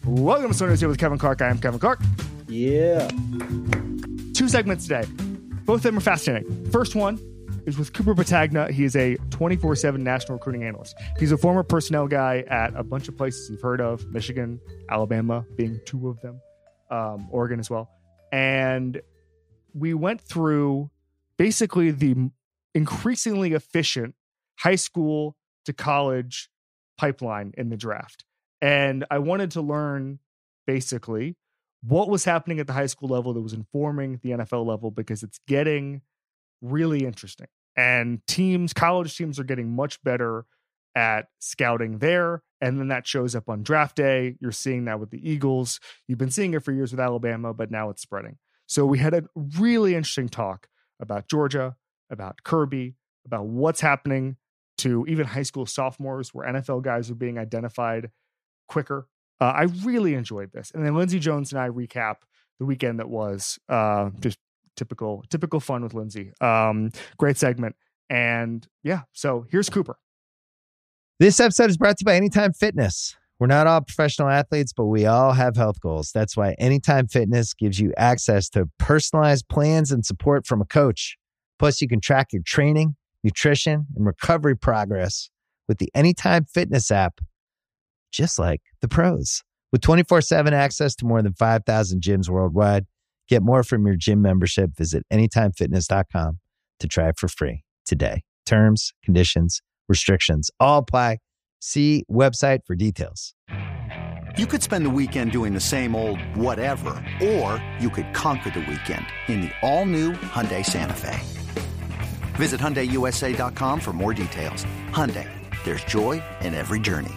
Welcome to Stoners Here with Kevin Clark. I am Kevin Clark. Yeah. 2 segments today. Both of them are fascinating. First one is with Cooper Patagna. He is a 24/7 national recruiting analyst. He's a former personnel guy at a bunch of places you've heard of, Michigan, Alabama being 2 of them, Oregon as well. And we went through basically the increasingly efficient high school to college pipeline in the draft. And I wanted to learn basically what was happening at the high school level that was informing the NFL level, because it's getting really interesting. And college teams are getting much better at scouting there. And then that shows up on draft day. You're seeing that with the Eagles. You've been seeing it for years with Alabama, but now it's spreading. So we had a really interesting talk about Georgia, about Kirby, about what's happening to even high school sophomores where NFL guys are being identified quicker. I really enjoyed this. And then Lindsey Jones and I recap the weekend that was just typical fun with Lindsey. Great segment. And yeah, so here's Cooper. This episode is brought to you by Anytime Fitness. We're not all professional athletes, but we all have health goals. That's why Anytime Fitness gives you access to personalized plans and support from a coach. Plus, you can track your training, nutrition, and recovery progress with the Anytime Fitness app, just like the pros. With 24/7 access to more than 5,000 gyms worldwide, get more from your gym membership. Visit anytimefitness.com to try it for free today. Terms, conditions, restrictions all apply. See website for details. You could spend the weekend doing the same old whatever, or you could conquer the weekend in the all-new Hyundai Santa Fe. Visit HyundaiUSA.com for more details. Hyundai, there's joy in every journey.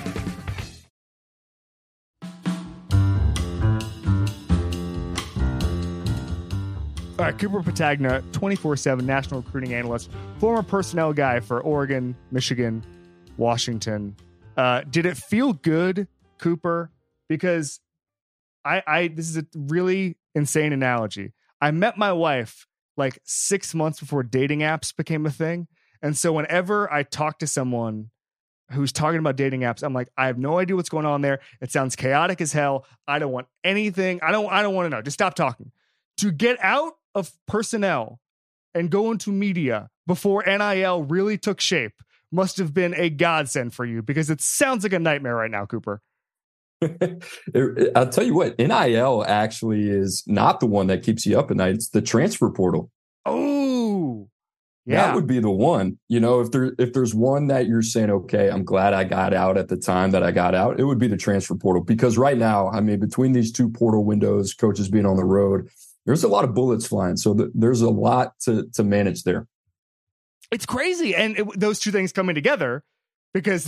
All right, Cooper Patagna, 24/7 national recruiting analyst, former personnel guy for Oregon, Michigan, Washington. Did it feel good, Cooper? Because this is a really insane analogy. I met my wife like 6 months before dating apps became a thing. And so whenever I talk to someone who's talking about dating apps, I'm like, I have no idea what's going on there. It sounds chaotic as hell. I don't want anything. I don't want to know. Just stop talking. To get out of personnel and go into media before NIL really took shape must have been a godsend for you, because it sounds like a nightmare right now, Cooper. I'll tell you what, NIL actually is not the one that keeps you up at night. It's the transfer portal. Oh, yeah. That would be the one. You know, if there's one that you're saying, okay, I'm glad I got out at the time that I got out, it would be the transfer portal. Because right now, I mean, between these 2 portal windows, coaches being on the road, there's a lot of bullets flying. So there's a lot to manage there. It's crazy. And those 2 things coming together, because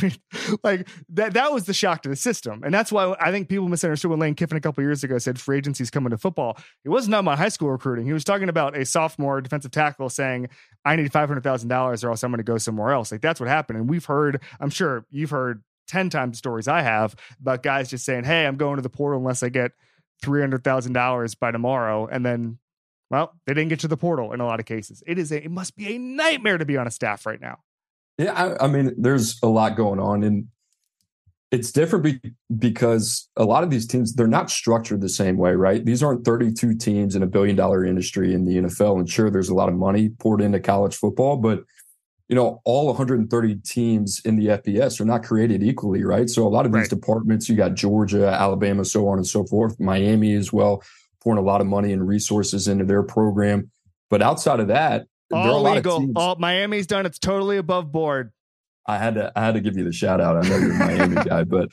that was the shock to the system. And that's why I think people misunderstood when Lane Kiffin a couple of years ago said free agency is coming to football. It wasn't about high school recruiting. He was talking about a sophomore defensive tackle saying, I need $500,000 or else I'm going to go somewhere else. Like, that's what happened. And we've heard, I'm sure you've heard 10 times the stories I have about guys just saying, hey, I'm going to the portal unless I get $300,000 by tomorrow. And then, well, they didn't get to the portal in a lot of cases. It must be a nightmare to be on a staff right now. Yeah, I mean, there's a lot going on, and it's different because a lot of these teams, they're not structured the same way, right? These aren't 32 teams in $1 billion industry in the NFL. And sure, there's a lot of money poured into college football, but you know, all 130 teams in the FBS are not created equally, right? So a lot of these departments, you got Georgia, Alabama, so on and so forth, Miami as well, pouring a lot of money and resources into their program. But outside of that, all legal. Miami's done. It's totally above board. I had to give you the shout out. I know you're a Miami guy, but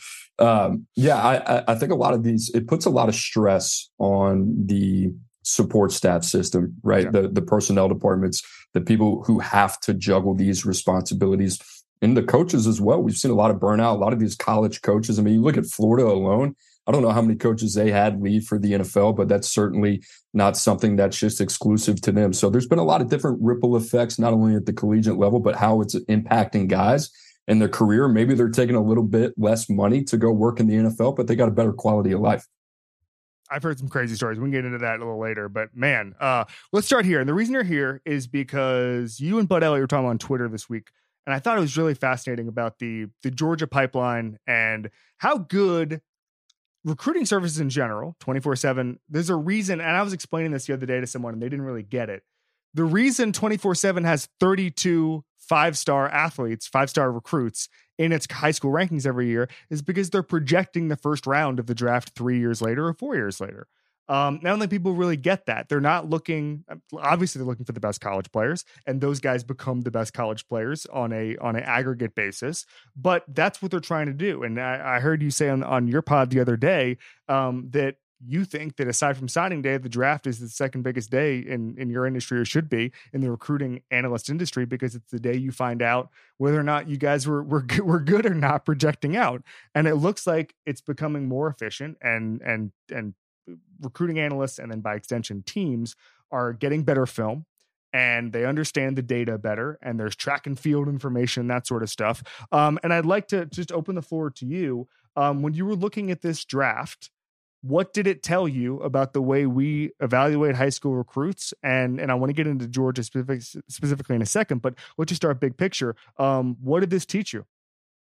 I think a lot of these, it puts a lot of stress on the support staff system, right? Yeah. The personnel departments, the people who have to juggle these responsibilities, and the coaches as well. We've seen a lot of burnout, a lot of these college coaches. I mean, you look at Florida alone, I don't know how many coaches they had leave for the NFL, but that's certainly not something that's just exclusive to them. So there's been a lot of different ripple effects, not only at the collegiate level, but how it's impacting guys in their career. Maybe they're taking a little bit less money to go work in the NFL, but they got a better quality of life. I've heard some crazy stories. We can get into that a little later, but man, let's start here. And the reason you're here is because you and Bud Elliott were talking on Twitter this week, and I thought it was really fascinating about the Georgia pipeline and how good recruiting services in general, 24/7, there's a reason, and I was explaining this the other day to someone and they didn't really get it. The reason 24/7 has 32 5-star athletes, 5-star recruits in its high school rankings every year is because they're projecting the first round of the draft 3 years later or 4 years later. Not only people really get that, they're not looking, obviously they're looking for the best college players, and those guys become the best college players on an aggregate basis, but that's what they're trying to do. And I heard you say on your pod the other day that you think that aside from signing day, the draft is the second biggest day in your industry, or should be in the recruiting analyst industry, because it's the day you find out whether or not you guys were good or not projecting out. And it looks like it's becoming more efficient, and recruiting analysts, and then by extension teams, are getting better film, and they understand the data better, and there's track and field information, that sort of stuff. And I'd like to just open the floor to you. When you were looking at this draft, what did it tell you about the way we evaluate high school recruits? And I want to get into Georgia specifically in a second, but let's just start big picture. What did this teach you?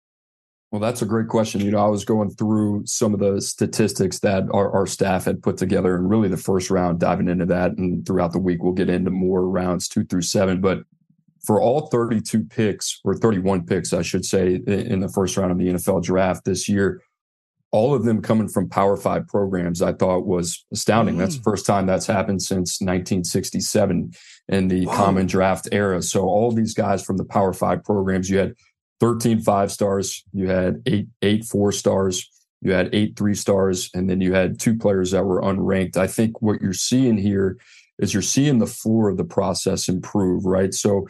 Well, that's a great question. I was going through some of the statistics that our staff had put together, and really the first round, diving into that. And throughout the week, we'll get into more rounds 2 through 7. But for all 32 picks, or 31 picks, I should say, in the first round of the NFL draft this year, all of them coming from Power 5 programs, I thought was astounding. That's the first time that's happened since 1967 in the common draft era. So all these guys from the Power 5 programs, you had 13 5-stars, you had eight 4-stars, you had 8 3-stars, and then you had 2 players that were unranked. I think what you're seeing here is you're seeing the floor of the process improve, right? So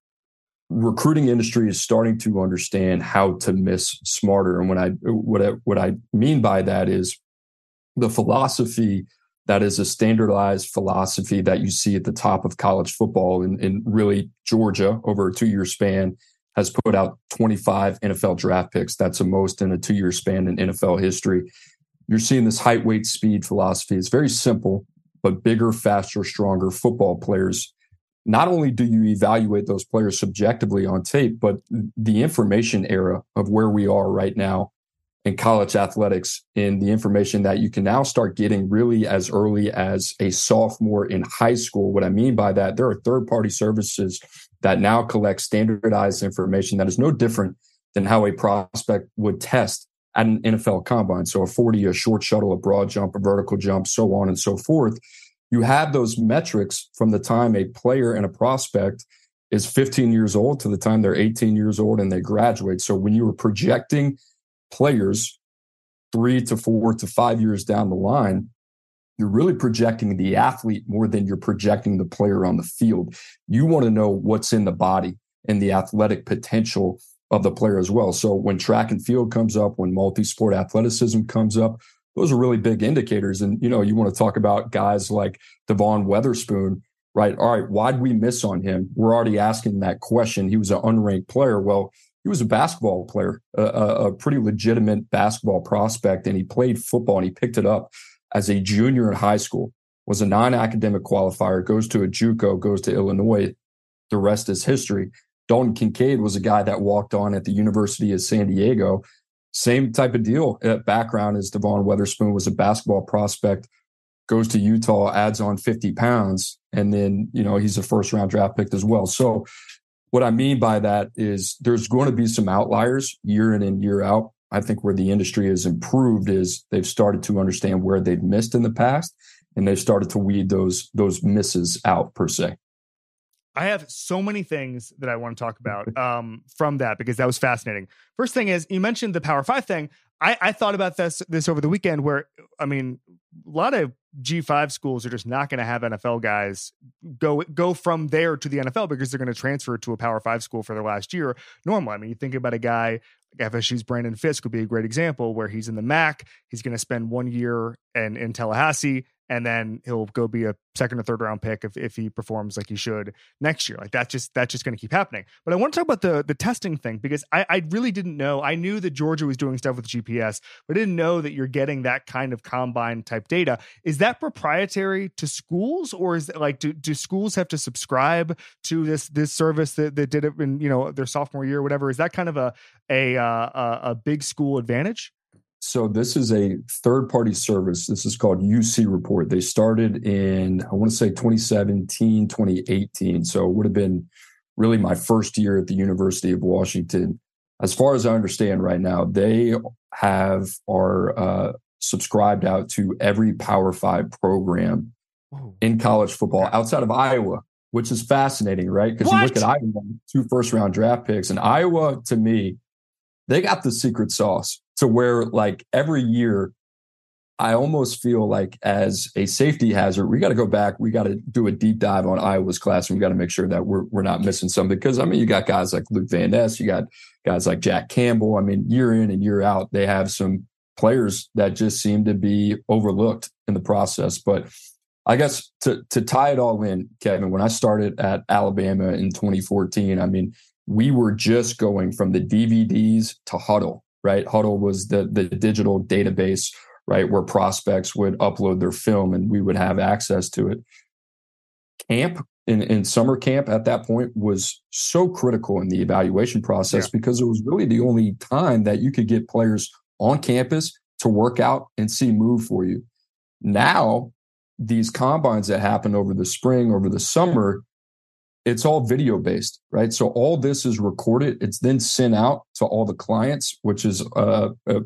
recruiting industry is starting to understand how to miss smarter. And what I mean by that is the philosophy that is a standardized philosophy that you see at the top of college football, and really Georgia over a 2-year span has put out 25 NFL draft picks. That's the most in a 2-year span in NFL history. You're seeing this height, weight, speed philosophy. It's very simple, but bigger, faster, stronger football players. Not only do you evaluate those players subjectively on tape, but the information era of where we are right now in college athletics, in the information that you can now start getting really as early as a sophomore in high school. What I mean by that, there are third-party services that now collect standardized information that is no different than how a prospect would test at an NFL combine. So a 40, a short shuttle, a broad jump, a vertical jump, so on and so forth. You have those metrics from the time a player and a prospect is 15 years old to the time they're 18 years old and they graduate. So when you were projecting players 3 to 4 to 5 years down the line, you're really projecting the athlete more than you're projecting the player on the field. You want to know what's in the body and the athletic potential of the player as well. So when track and field comes up, when multi-sport athleticism comes up, those are really big indicators. And, you want to talk about guys like Devon Witherspoon, right? All right, why'd we miss on him? We're already asking that question. He was an unranked player. Well, he was a basketball player, a pretty legitimate basketball prospect, and he played football and he picked it up as a junior in high school, was a non-academic qualifier, goes to a JUCO, goes to Illinois. The rest is history. Dalton Kincaid was a guy that walked on at the University of San Diego. Same type of deal. Background as Devon Witherspoon, was a basketball prospect, goes to Utah, adds on 50 pounds, and then, he's a first-round draft pick as well. So what I mean by that is there's going to be some outliers year in and year out. I think where the industry has improved is they've started to understand where they've missed in the past, and they've started to weed those misses out, per se. I have so many things that I want to talk about from that, because that was fascinating. First thing is, you mentioned the Power 5 thing. I thought about this over the weekend, where, a lot of G5 schools are just not going to have NFL guys go from there to the NFL because they're going to transfer to a Power 5 school for their last year. Normally, you think about a guy like FSU's Brandon Fisk would be a great example, where he's in the MAC. He's going to spend 1 year in Tallahassee, and then he'll go be a second or third round pick if he performs like he should next year. Like that's just going to keep happening. But I want to talk about the testing thing, because I really didn't know. I knew that Georgia was doing stuff with GPS, but I didn't know that you're getting that kind of combine type data. Is that proprietary to schools, or is it like, do schools have to subscribe to this service that did it in their sophomore year or whatever? Is that kind of a big school advantage? So this is a third-party service. This is called UC Report. They started in, I want to say 2017, 2018. So it would have been really my first year at the University of Washington. As far as I understand right now, they are subscribed out to every Power 5 program in college football outside of Iowa, which is fascinating, right? Because you look at Iowa, 2 first-round draft picks, and Iowa, to me, they got the secret sauce to where, like, every year, I almost feel like as a safety hazard, we got to go back. We got to do a deep dive on Iowa's class, and we got to make sure that we're not missing something. Because, I mean, you got guys like Luke Van Ness, you got guys like Jack Campbell. I mean, year in and year out, they have some players that just seem to be overlooked in the process. But I guess to tie it all in, Kevin, when I started at Alabama in 2014, I mean, we were just going from the DVDs to Huddle, right? Huddle was the digital database, right, where prospects would upload their film and we would have access to it. Camp in summer camp at that point was so critical in the evaluation process because it was really the only time that you could get players on campus to work out and see move for you. Now, these combines that happen over the spring, over the summer, it's all video based, right? So all this is recorded. It's then sent out to all the clients, which is the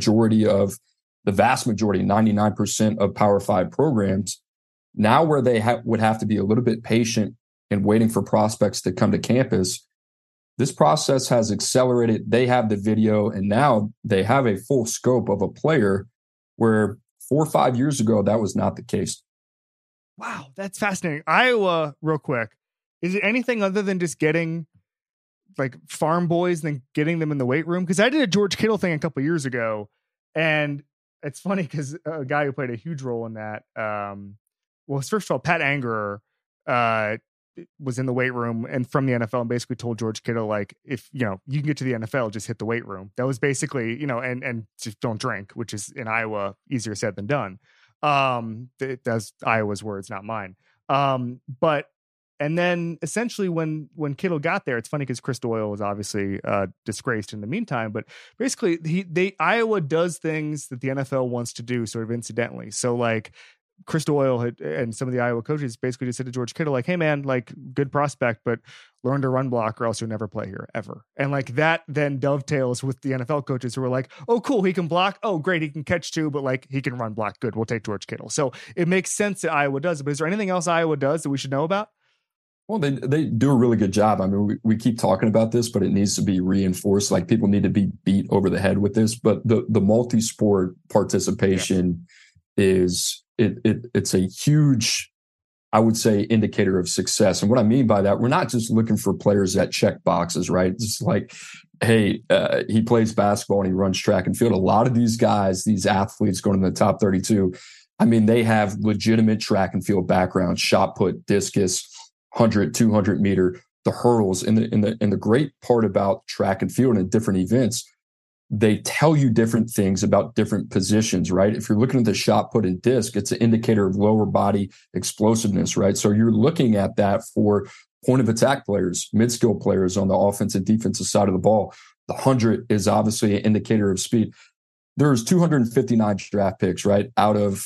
vast majority, 99% of Power 5 programs. Now where they would have to be a little bit patient and waiting for prospects to come to campus, this process has accelerated. They have the video, and now they have a full scope of a player where 4 or 5 years ago, that was not the case. Wow, that's fascinating. Iowa, real quick. Is it anything other than just getting like farm boys and then getting them in the weight room? Because I did a George Kittle thing a couple of years ago, and it's funny because a guy who played a huge role in that, first of all, Pat Angerer was in the weight room and from the NFL and basically told George Kittle, like, if you can get to the NFL, just hit the weight room. That was basically, and just don't drink, which is in Iowa easier said than done. That's Iowa's words, not mine. And then essentially when Kittle got there, it's funny because Chris Doyle was obviously disgraced in the meantime, but basically Iowa does things that the NFL wants to do sort of incidentally. So like Chris Doyle and some of the Iowa coaches basically just said to George Kittle, like, hey man, like, good prospect, but learn to run block or else you'll never play here ever. And like that then dovetails with the NFL coaches who are like, oh cool, he can block. Oh great, he can catch too, but like he can run block. Good, we'll take George Kittle. So it makes sense that Iowa does it. But is there anything else Iowa does that we should know about? Well, they do a really good job. I mean, we keep talking about this, but it needs to be reinforced. Like, people need to be beat over the head with this. But the multi-sport participation is it's a huge, I would say, indicator of success. And what I mean by that, we're not just looking for players that check boxes, right? It's like, hey, he plays basketball and he runs track and field. A lot of these guys, these athletes going in the top 32, I mean, they have legitimate track and field backgrounds, shot put, discus, 100, 200 meter, the hurdles. And the great part about track and field and different events, they tell you different things about different positions, right? If you're looking at the shot put and disc, it's an indicator of lower body explosiveness, right? So you're looking at that for point of attack players, mid-skill players on the offensive and defensive side of the ball. The 100 is obviously an indicator of speed. There's 259 draft picks, right, out of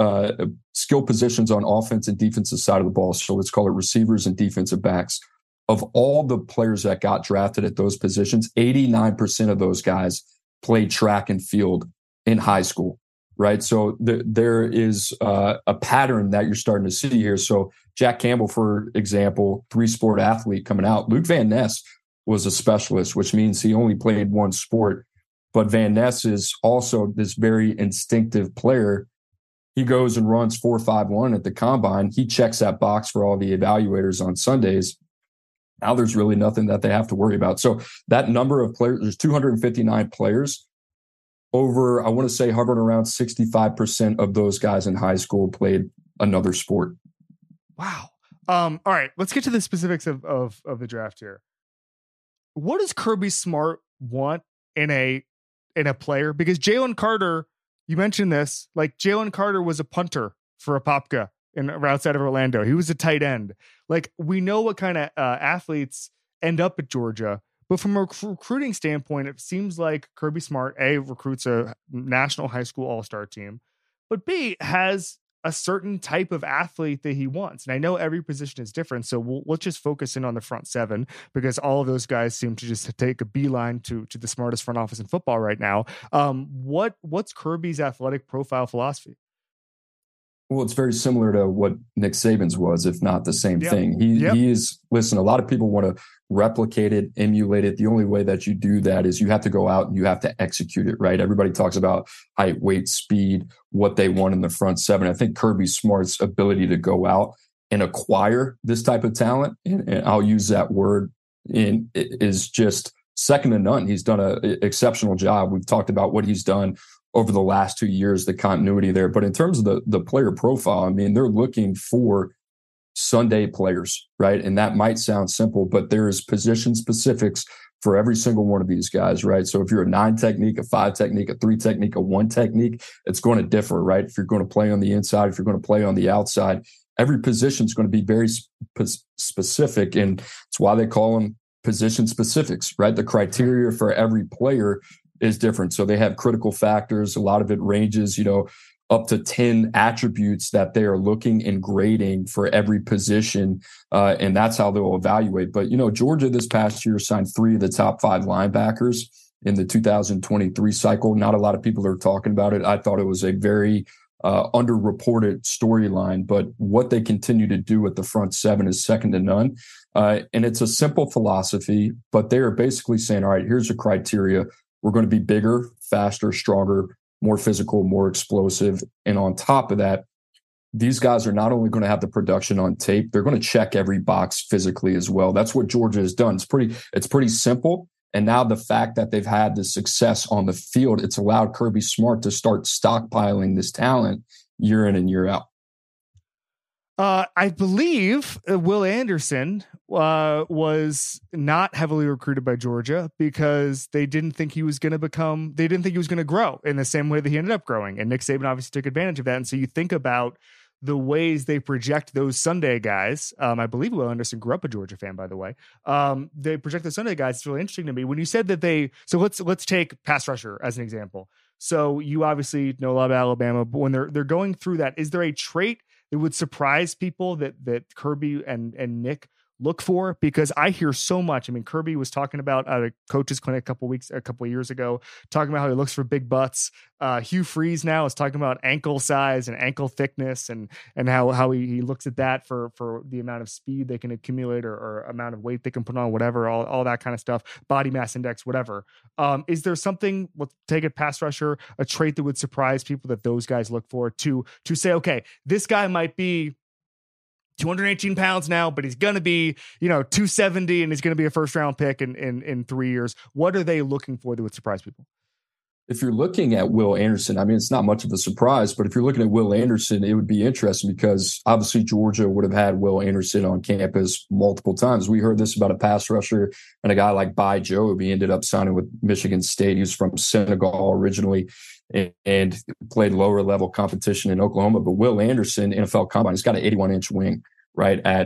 skill positions on offense and defensive side of the ball. So let's call it receivers and defensive backs. Of all the players that got drafted at those positions, 89% of those guys played track and field in high school, right? So there is a pattern that you're starting to see here. So Jack Campbell, for example, 3-sport athlete coming out. Luke Van Ness was a specialist, which means he only played one sport. But Van Ness is also this very instinctive player. He goes and runs 4.51 at the combine. He checks that box for all the evaluators on Sundays. Now there's really nothing that they have to worry about. So that number of players, there's 259 players. Over, I want to say, hovering around 65% of those guys in high school played another sport. Wow. All right, let's get to the specifics of the draft here. What does Kirby Smart want in a player? Because Jalen Carter, you mentioned this, like Jalen Carter was a punter for Apopka outside of Orlando. He was a tight end. Like, we know what kind of athletes end up at Georgia, But from a recruiting standpoint, it seems like Kirby Smart, A, recruits a national high school all-star team, but B, has a certain type of athlete that he wants. And I know every position is different, so let's just focus in on the front seven, because all of those guys seem to just take a beeline to the smartest front office in football right now. What's Kirby's athletic profile philosophy? Well, it's very similar to what Nick Saban's was, if not the same thing. He is, listen, a lot of people want to replicate it, emulate it. The only way that you do that is you have to go out and you have to execute it, right? Everybody talks about height, weight, speed, what they want in the front seven. I think Kirby Smart's ability to go out and acquire this type of talent, and I'll use that word, is just second to none. He's done an exceptional job. We've talked about what he's done over the last 2 years, the continuity there. But in terms of the player profile, I mean, they're looking for Sunday players, right? And that might sound simple, but there's position specifics for every single one of these guys, right? So if you're a 9 technique, a 5 technique, a 3 technique, a 1 technique, it's going to differ, right? If you're going to play on the inside, if you're going to play on the outside, every position is going to be very specific. And it's why they call them position specifics, right? The criteria for every player is different. So they have critical factors. A lot of it ranges, up to 10 attributes that they are looking and grading for every position. And that's how they'll evaluate. But, Georgia this past year signed 3 of the top 5 linebackers in the 2023 cycle. Not a lot of people are talking about it. I thought it was a very underreported storyline, but what they continue to do with the front seven is second to none. And it's a simple philosophy, but they are basically saying, all right, here's a criteria. We're going to be bigger, faster, stronger, more physical, more explosive. And on top of that, these guys are not only going to have the production on tape, they're going to check every box physically as well. That's what Georgia has done. It's pretty simple. And now the fact that they've had the success on the field, it's allowed Kirby Smart to start stockpiling this talent year in and year out. I believe Will Anderson was not heavily recruited by Georgia because they didn't think he was going to grow in the same way that he ended up growing. And Nick Saban obviously took advantage of that. And so you think about the ways they project those Sunday guys. I believe Will Anderson grew up a Georgia fan, by the way. They project the Sunday guys. It's really interesting to me when you said that so let's take pass rusher as an example. So you obviously know a lot about Alabama, but when they're going through that, is there a trait it would surprise people that Kirby and Nick look for? Because I hear so much. I mean, Kirby was talking about at a coach's clinic a couple of years ago, talking about how he looks for big butts. Hugh Freeze now is talking about ankle size and ankle thickness and how he looks at that for the amount of speed they can accumulate or amount of weight they can put on, whatever, all that kind of stuff, body mass index, whatever. Is there something, let's take a pass rusher, a trait that would surprise people that those guys look for to say, okay, this guy might be 218 pounds now, but he's going to be, 270 and he's going to be a first round pick in 3 years. What are they looking for that would surprise people? If you're looking at Will Anderson, I mean, it's not much of a surprise, but if you're looking at Will Anderson, it would be interesting because obviously Georgia would have had Will Anderson on campus multiple times. We heard this about a pass rusher and a guy like Bai Jobe. He ended up signing with Michigan State. He was from Senegal originally and played lower level competition in Oklahoma. But Will Anderson, NFL Combine, he's got an 81-inch wing, right, at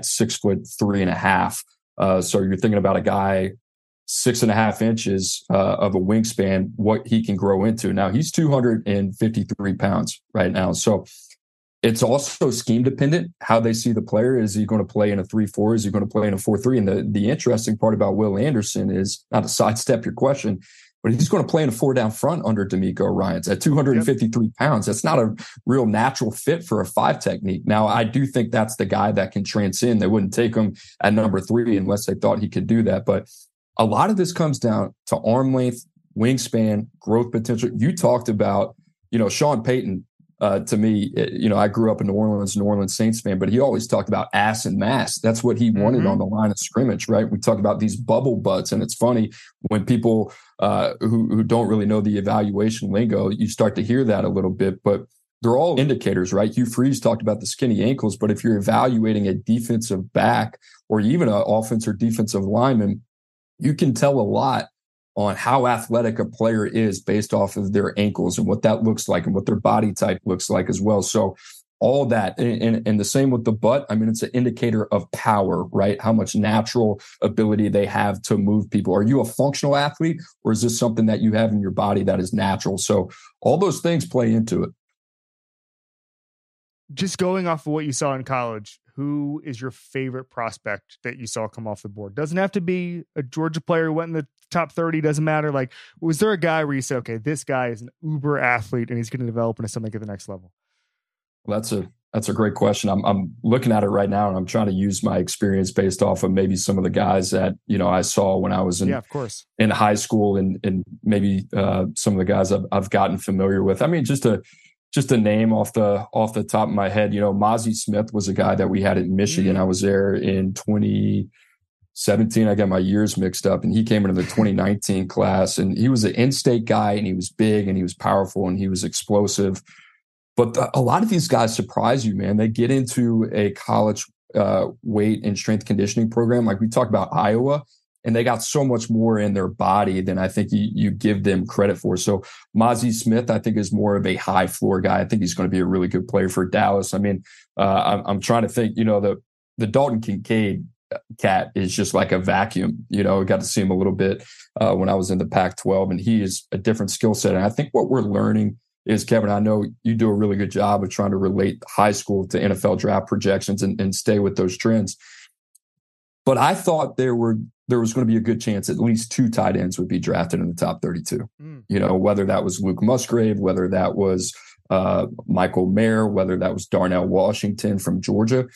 6'3.5". So you're thinking about a guy 6.5 inches of a wingspan, what he can grow into. Now he's 253 pounds right now. So it's also scheme dependent how they see the player. Is he going to play in a 3-4? Is he going to play in a 4-3? And the interesting part about Will Anderson is, not to sidestep your question, but he's going to play in a 4-down front under DeMeco Ryans at 253 pounds. That's not a real natural fit for a 5 technique. Now, I do think that's the guy that can transcend. They wouldn't take him at number 3 unless they thought he could do that. But a lot of this comes down to arm length, wingspan, growth potential. You talked about, Sean Payton. To me, I grew up in New Orleans Saints fan, but he always talked about ass and mass. That's what he wanted on the line of scrimmage, right? We talk about these bubble butts, and it's funny when people who don't really know the evaluation lingo, you start to hear that a little bit, but they're all indicators, right? Hugh Freeze talked about the skinny ankles, but if you're evaluating a defensive back or even an offensive or defensive lineman, you can tell a lot on how athletic a player is based off of their ankles and what that looks like and what their body type looks like as well. So all that. And the same with the butt. I mean, it's an indicator of power, right? How much natural ability they have to move people. Are you a functional athlete, or is this something that you have in your body that is natural? So all those things play into it. Just going off of what you saw in college, who is your favorite prospect that you saw come off the board? Doesn't have to be a Georgia player who went in the top 30, doesn't matter. Like, was there a guy where you said, okay, this guy is an uber athlete and he's going to develop into something at the next level? Well, that's a great question. I'm looking at it right now, and I'm trying to use my experience based off of maybe some of the guys that, I saw when I was in high school, and maybe some of the guys I've gotten familiar with. I mean, just a name off the top of my head, Mazi Smith was a guy that we had at Michigan. I was there in 2017. I got my years mixed up, and he came into the 2019 class, and he was an in-state guy, and he was big, and he was powerful, and he was explosive. But a lot of these guys surprise you, man. They get into a college weight and strength conditioning program. Like we talked about Iowa, and they got so much more in their body than I think you give them credit for. So Mazi Smith, I think, is more of a high floor guy. I think he's going to be a really good player for Dallas. I mean, I'm trying to think, the Dalton Kincaid cat is just like a vacuum. I got to see him a little bit when I was in the Pac-12, and he is a different skill set. And I think what we're learning is, Kevin, I know you do a really good job of trying to relate high school to NFL draft projections and stay with those trends. But I thought there was going to be a good chance at least 2 tight ends would be drafted in the top 32. Whether that was Luke Musgrave, whether that was Michael Mayer, whether that was Darnell Washington from Georgia.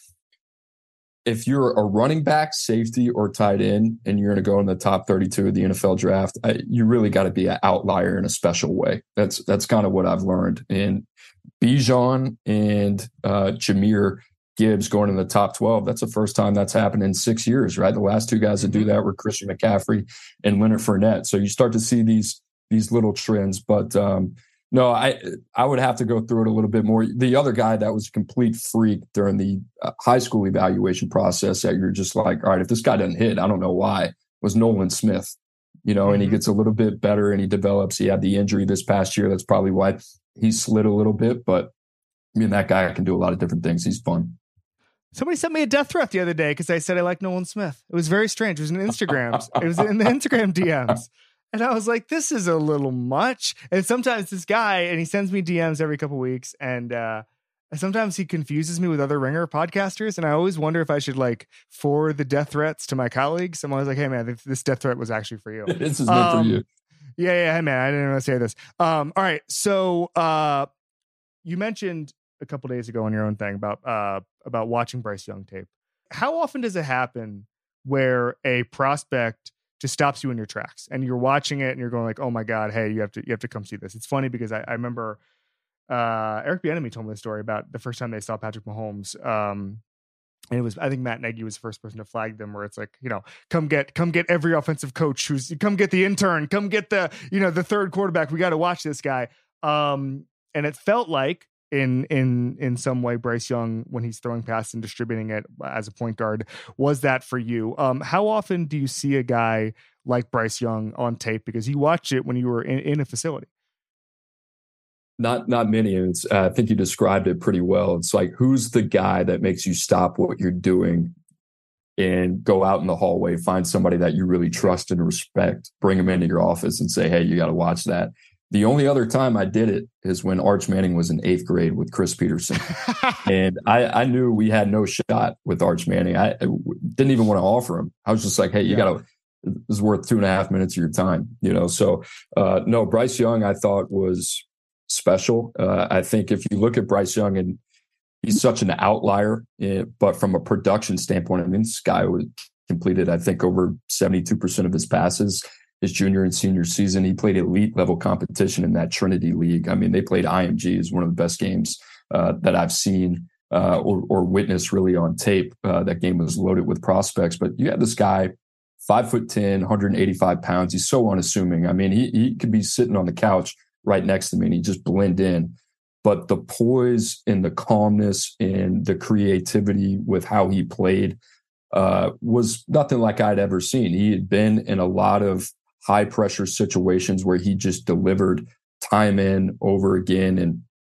If you're a running back, safety, or tight end, and you're going to go in the top 32 of the NFL draft, you really got to be an outlier in a special way. That's kind of what I've learned. And Bijan and Jahmyr Gibbs going in the top 12, that's the first time that's happened in 6 years, right? The last 2 guys that do that were Christian McCaffrey and Leonard Fournette. So you start to see these little trends. But no, I would have to go through it a little bit more. The other guy that was a complete freak during the high school evaluation process that you're just like, all right, if this guy doesn't hit, I don't know why, was Nolan Smith. And he gets a little bit better and he develops. He had the injury this past year. That's probably why he slid a little bit. But I mean, that guy can do a lot of different things. He's fun. Somebody sent me a death threat the other day because I said I like Nolan Smith. It was very strange. It was in Instagrams. It was in the Instagram DMs. And I was like, this is a little much. And sometimes this guy, and he sends me DMs every couple of weeks, and sometimes he confuses me with other Ringer podcasters. And I always wonder if I should forward the death threats to my colleagues. I'm always like, hey man, this death threat was actually for you. This is meant for you. Yeah. Hey man, I didn't want to say this. All right. So you mentioned a couple days ago on your own thing about watching Bryce Young tape. How often does it happen where a prospect just stops you in your tracks and you're watching it and you're going like, oh my God, hey, you have to come see this? It's funny because I remember Eric Bieniemy told me the story about the first time they saw Patrick Mahomes. And it was, I think Matt Nagy was the first person to flag them, where it's like, come get every offensive coach come get the intern, come get the third quarterback. We got to watch this guy. And it felt like in some way, Bryce Young, when he's throwing passes and distributing it as a point guard, was that for you? How often do you see a guy like Bryce Young on tape? Because you watched it when you were in a facility. Not many. And I think you described it pretty well. It's like, who's the guy that makes you stop what you're doing and go out in the hallway, find somebody that you really trust and respect, bring them into your office and say, hey, you got to watch that. The only other time I did it is when Arch Manning was in 8th grade with Chris Peterson. And I knew we had no shot with Arch Manning. I didn't even want to offer him. I was just like, hey, this is worth 2.5 minutes of your time, So, no, Bryce Young, I thought, was special. I think if you look at Bryce Young, and he's such an outlier, but from a production standpoint, I mean, this guy completed, I think, over 72% of his passes his junior and senior season. He played elite level competition in that Trinity League. I mean, they played IMG as one of the best games that I've seen or witnessed really on tape. That game was loaded with prospects, but you had this guy, 5'10", 185 pounds. He's so unassuming. I mean, he could be sitting on the couch right next to me and he just blend in. But the poise and the calmness and the creativity with how he played was nothing like I'd ever seen. He had been in a lot of high pressure situations where he just delivered time in over again. And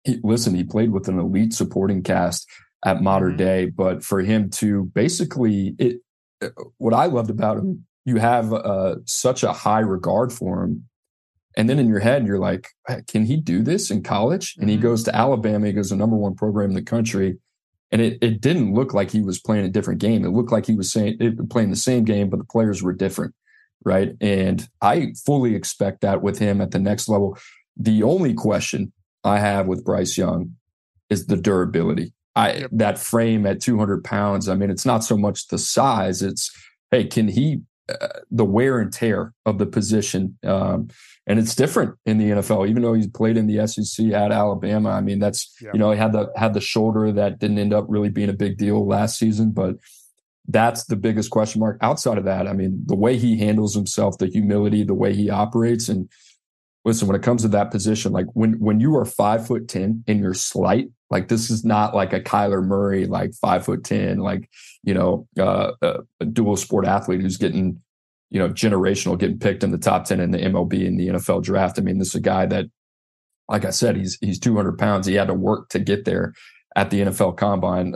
he played with an elite supporting cast at Modern Day, but for him to basically what I loved about him, you have such a high regard for him. And then in your head, you're like, can he do this in college? And he goes to Alabama. He goes to the number one program in the country. And it didn't look like he was playing a different game. It looked like he was playing the same game, but the players were different, right? And I fully expect that with him at the next level. The only question I have with Bryce Young is the durability. That frame at 200 pounds, I mean, it's not so much the size. It's, hey, can he the wear and tear of the position. And it's different in the NFL, even though he's played in the SEC at Alabama. I mean, that's, he had the shoulder that didn't end up really being a big deal last season, but that's the biggest question mark. Outside of that, I mean, the way he handles himself, the humility, the way he operates. And listen, when it comes to that position, like when you are 5'10" and you're slight, like this is not like a Kyler Murray, like 5'10", like, a dual sport athlete who's getting, generational, getting picked in the top 10 in the MLB and the NFL draft. I mean, this is a guy that, like I said, he's 200 pounds. He had to work to get there at the NFL Combine.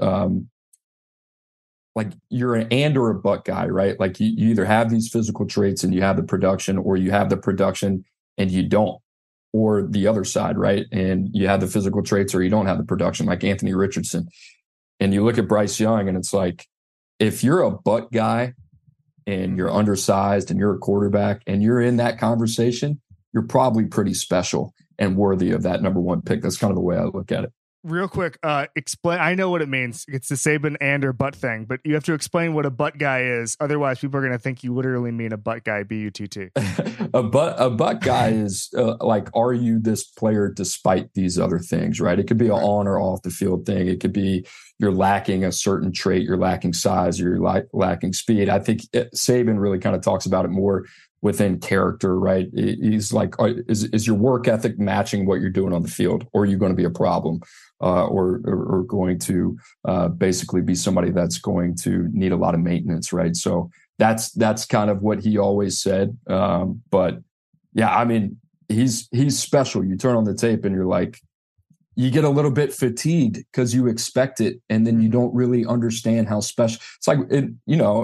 Like you're an and or a but guy, right? Like you either have these physical traits and you have the production, or you have the production and you don't, or the other side, right? And you have the physical traits or you don't have the production, like Anthony Richardson. And you look at Bryce Young and it's like, if you're a but guy and you're undersized and you're a quarterback and you're in that conversation, you're probably pretty special and worthy of that number one pick. That's kind of the way I look at it. Real quick, explain. I know what it means. It's the Saban and or butt thing, but you have to explain what a butt guy is. Otherwise, people are going to think you literally mean a butt guy, B-U-T-T. A butt guy is like, are you this player despite these other things, right? It could be an on or off the field thing. It could be you're lacking a certain trait, you're lacking size, you're lacking speed. I think Saban really kind of talks about it more within character, right? He's like, is your work ethic matching what you're doing on the field, or are you going to be a problem? Or going to basically be somebody that's going to need a lot of maintenance, right? So that's kind of what he always said. But yeah, I mean, he's special. You turn on the tape and you're like, you get a little bit fatigued because you expect it, and then you don't really understand how special. It's like, and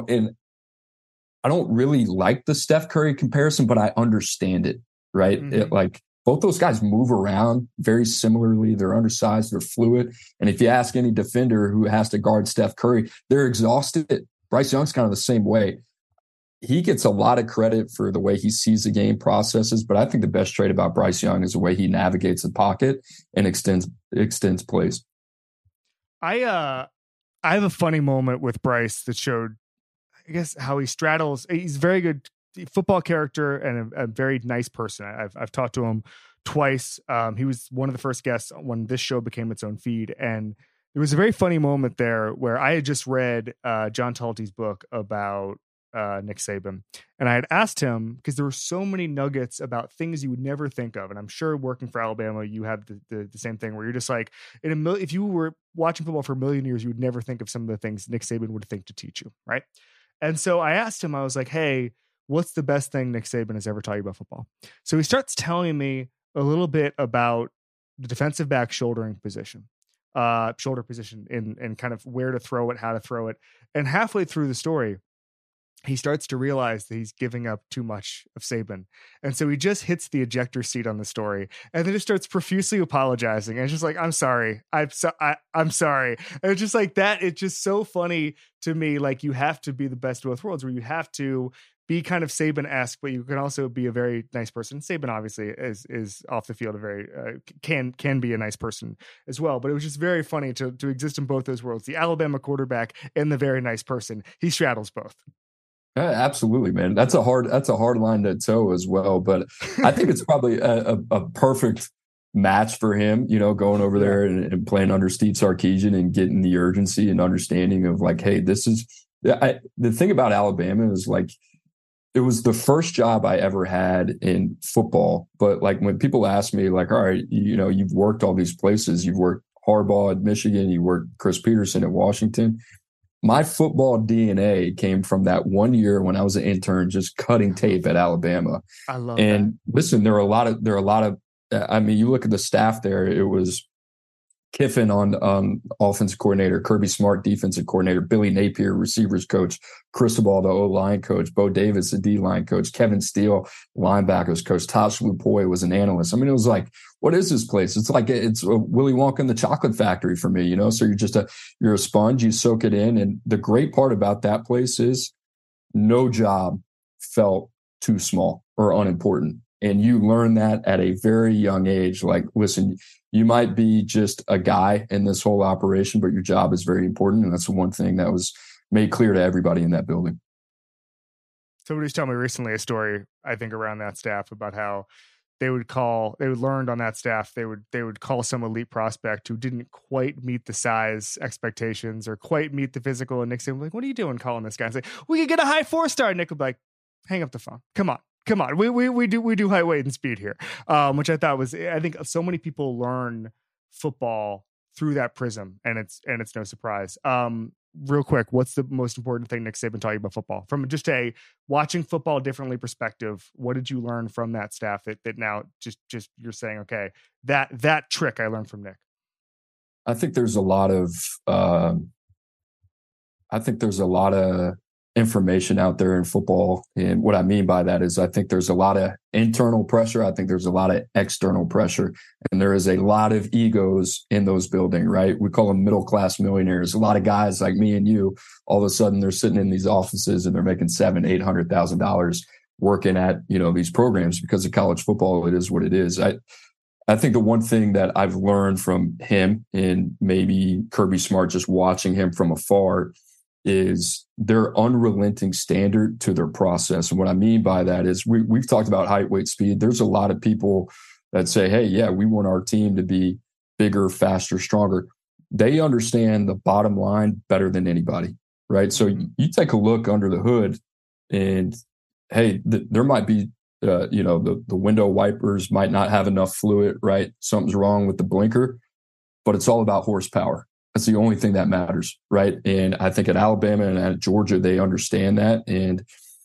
I don't really like the Steph Curry comparison, but I understand it, right? It, like, both those guys move around very similarly. They're undersized, they're fluid. And if you ask any defender who has to guard Steph Curry, they're exhausted. Bryce Young's kind of the same way. He gets a lot of credit for the way he sees the game, processes, but I think the best trait about Bryce Young is the way he navigates the pocket and extends plays. I have a funny moment with Bryce that showed, I guess, how he straddles. He's a very good football character and a very nice person. I've talked to him twice. He was one of the first guests when this show became its own feed. And there was a very funny moment there where I had just read John Talty's book about Nick Saban. And I had asked him, because there were so many nuggets about things you would never think of. And I'm sure working for Alabama, you have the same thing where you're just like, if you were watching football for a million years, you would never think of some of the things Nick Saban would think to teach you. Right. And so I asked him, I was like, hey, what's the best thing Nick Saban has ever taught you about football? So he starts telling me a little bit about the defensive back shoulder position and kind of where to throw it, how to throw it. And halfway through the story, he starts to realize that he's giving up too much of Saban. And so he just hits the ejector seat on the story and then just starts profusely apologizing. And it's just like, I'm sorry. I'm sorry. And it's just like that. It's just so funny to me. Like, you have to be the best of both worlds, where you have to be kind of Saban-esque, but you can also be a very nice person. Saban obviously is off the field a very can be a nice person as well. But it was just very funny to exist in both those worlds. The Alabama quarterback and the very nice person. He straddles both. Absolutely, man. That's a hard line to toe as well. But I think it's probably a perfect match for him, going over there and playing under Steve Sarkisian and getting the urgency and understanding of like, hey, this is the thing about Alabama is like, it was the first job I ever had in football. But like, when people ask me like, all right, you've worked all these places, you've worked Harbaugh at Michigan, you worked Chris Peterson at Washington. My football DNA came from that 1 year when I was an intern, just cutting tape at Alabama. I love and that. Listen, there are a lot of, I mean, you look at the staff there, it was Kiffin on offensive coordinator, Kirby Smart defensive coordinator, Billy Napier receivers coach, Cristobal the O-line coach, Bo Davis the D-line coach, Kevin Steele linebackers coach, Tosh Lupoy was an analyst. I mean, it was like, what is this place? It's like it's Willy Wonka and the Chocolate Factory for me, So you're a sponge, you soak it in, and the great part about that place is no job felt too small or unimportant. And you learn that at a very young age. Like, listen, you might be just a guy in this whole operation, but your job is very important. And that's the one thing that was made clear to everybody in that building. Somebody was telling me recently a story, I think, around that staff about how they learned on that staff, they would call some elite prospect who didn't quite meet the size expectations or quite meet the physical. And Nick said, like, what are you doing calling this guy? And say, we could get a high 4-star. Nick would be like, hang up the phone. Come on. We do height, weight, and speed here. Which I thought was, I think so many people learn football through that prism, and it's no surprise. Real quick, what's the most important thing Nick Saban taught you about football? From just a watching football differently perspective, what did you learn from that staff that now just you're saying, okay, that trick I learned from Nick? I think there's a lot of information out there in football. And what I mean by that is I think there's a lot of internal pressure. I think there's a lot of external pressure. And there is a lot of egos in those buildings, right? We call them middle-class millionaires. A lot of guys like me and you, all of a sudden they're sitting in these offices and they're making $700,000-$800,000 working at, these programs because of college football. It is what it is. I think the one thing that I've learned from him and maybe Kirby Smart, just watching him from afar, is their unrelenting standard to their process. And what I mean by that is we've talked about height, weight, speed. There's a lot of people that say, hey, yeah, we want our team to be bigger, faster, stronger. They understand the bottom line better than anybody, right? So you take a look under the hood and, hey, there might be, the window wipers might not have enough fluid, right? Something's wrong with the blinker, but it's all about horsepower. That's the only thing that matters, right? And I think at Alabama and at Georgia, they understand that. And,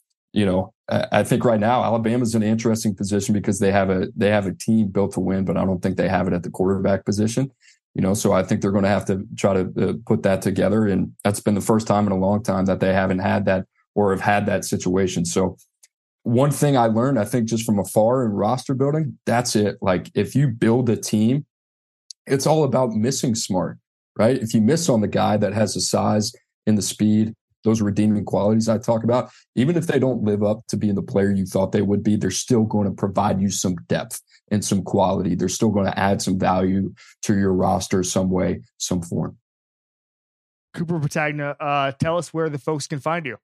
I think right now Alabama's in an interesting position because they have a team built to win, but I don't think they have it at the quarterback position. So I think they're going to have to try to put that together. And that's been the first time in a long time that they haven't had that or have had that situation. So one thing I learned, I think just from afar in roster building, that's it. Like if you build a team, it's all about missing smart. Right? If you miss on the guy that has the size and the speed, those redeeming qualities I talk about, even if they don't live up to being the player you thought they would be, they're still going to provide you some depth and some quality. They're still going to add some value to your roster some way, some form. Cooper Petagna, tell us where the folks can find you.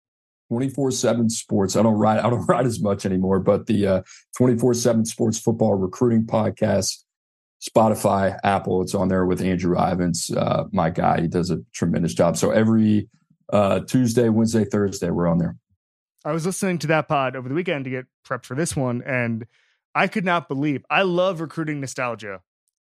24/7 Sports. I don't write as much anymore, but the 24/7 Sports Football Recruiting Podcast, Spotify, Apple, it's on there with Andrew Ivins, my guy. He does a tremendous job. So every Tuesday, Wednesday, Thursday, we're on there. I was listening to that pod over the weekend to get prepped for this one, and I could not believe, I love recruiting nostalgia.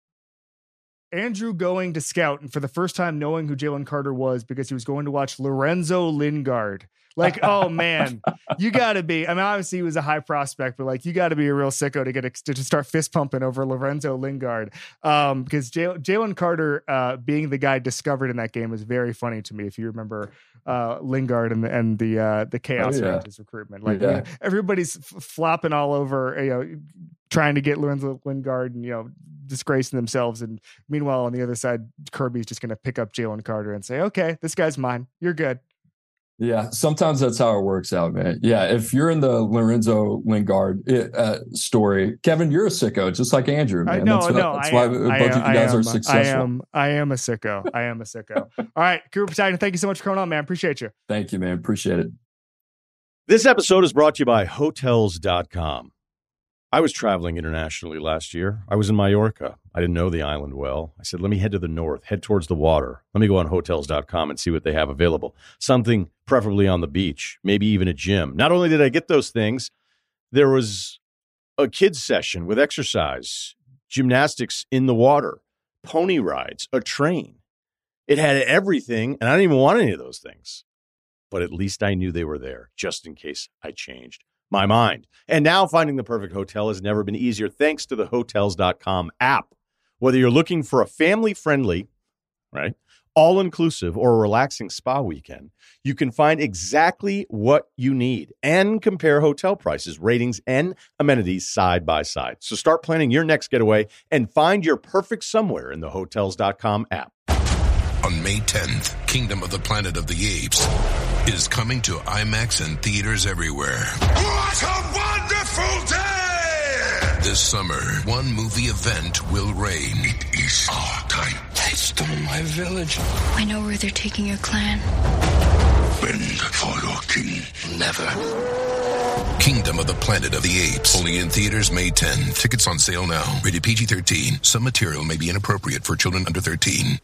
Andrew going to scout and for the first time knowing who Jalen Carter was because he was going to watch Lorenzo Lingard. Like, oh man, you got to be. I mean, obviously he was a high prospect, but like you got to be a real sicko to start fist pumping over Lorenzo Lingard. Because Jalen Carter being the guy discovered in that game was very funny to me. If you remember Lingard and the chaos around his recruitment, like everybody's flopping all over, trying to get Lorenzo Lingard and disgracing themselves. And meanwhile, on the other side, Kirby's just going to pick up Jalen Carter and say, "Okay, this guy's mine. You're good." Yeah, sometimes that's how it works out, man. Yeah, if you're in the Lorenzo Lingard story, Kevin, you're a sicko, just like Andrew, man. That's why both of you guys are successful. I am a sicko. All right, Cooper Petagna, thank you so much for coming on, man. Appreciate you. Thank you, man. Appreciate it. This episode is brought to you by Hotels.com. I was traveling internationally last year. I was in Mallorca. I didn't know the island well. I said, let me head to the north, head towards the water. Let me go on Hotels.com and see what they have available. Something preferably on the beach, maybe even a gym. Not only did I get those things, there was a kids session with exercise, gymnastics in the water, pony rides, a train. It had everything, and I didn't even want any of those things. But at least I knew they were there, just in case I changed my mind. And now finding the perfect hotel has never been easier thanks to the Hotels.com app. Whether you're looking for a family-friendly, right, all-inclusive or a relaxing spa weekend, you can find exactly what you need and compare hotel prices, ratings, and amenities side by side. So start planning your next getaway and find your perfect somewhere in the Hotels.com app. On May 10th, Kingdom of the Planet of the Apes is coming to IMAX and theaters everywhere. What a wonderful day! This summer, one movie event will reign. It is our time. They stole my village. I know where they're taking your clan. Bend for your king. Never. Kingdom of the Planet of the Apes. Only in theaters May 10. Tickets on sale now. Rated PG-13. Some material may be inappropriate for children under 13.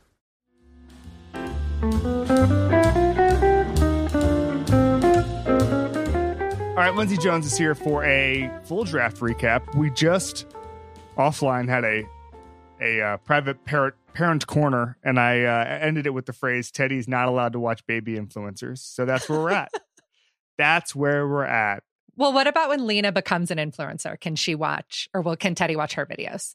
All right, Lindsey Jones is here for a full draft recap. We just offline had a private parent corner, and I ended it with the phrase, Teddy's not allowed to watch baby influencers. So that's where we're at. That's where we're at. Well, what about when Lena becomes an influencer? Can she watch, or can Teddy watch her videos?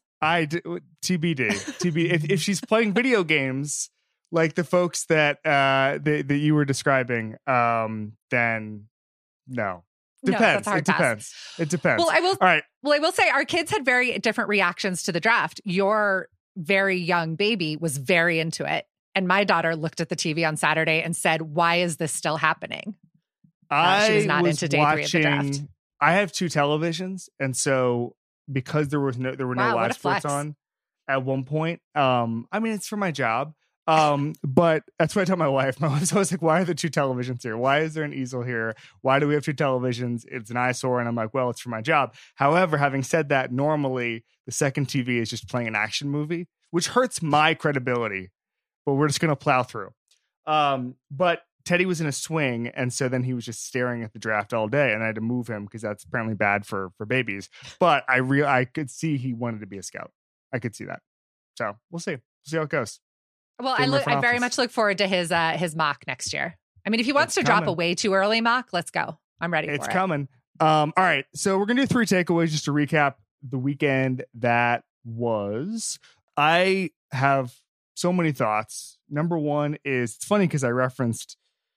TBD. If she's playing video games like the folks that you were describing, then no. Depends. No, it depends. It depends. Well, I will. All right. Well, I will say our kids had very different reactions to the draft. Your very young baby was very into it, and my daughter looked at the TV on Saturday and said, "Why is this still happening?" She was not into day 3 of the draft. I have 2 televisions, and so because there were no live sports on at one point. I mean, it's for my job. But that's what I tell my wife. My wife's always like, why are there 2 televisions here? Why is there an easel here? Why do we have 2 televisions? It's an eyesore. And I'm like, well, it's for my job. However, having said that, normally the second TV is just playing an action movie, which hurts my credibility, but we're just going to plow through. But Teddy was in a swing. And so then he was just staring at the draft all day, and I had to move him because that's apparently bad for babies. But I could see he wanted to be a scout. I could see that. So we'll see. How it goes. Well, I very much look forward to his mock next year. I mean, if he wants to drop a way too early mock, let's go. I'm ready for it. It's coming. All right. So we're going to do 3 takeaways just to recap the weekend that was. I have so many thoughts. Number one is, it's funny because I referenced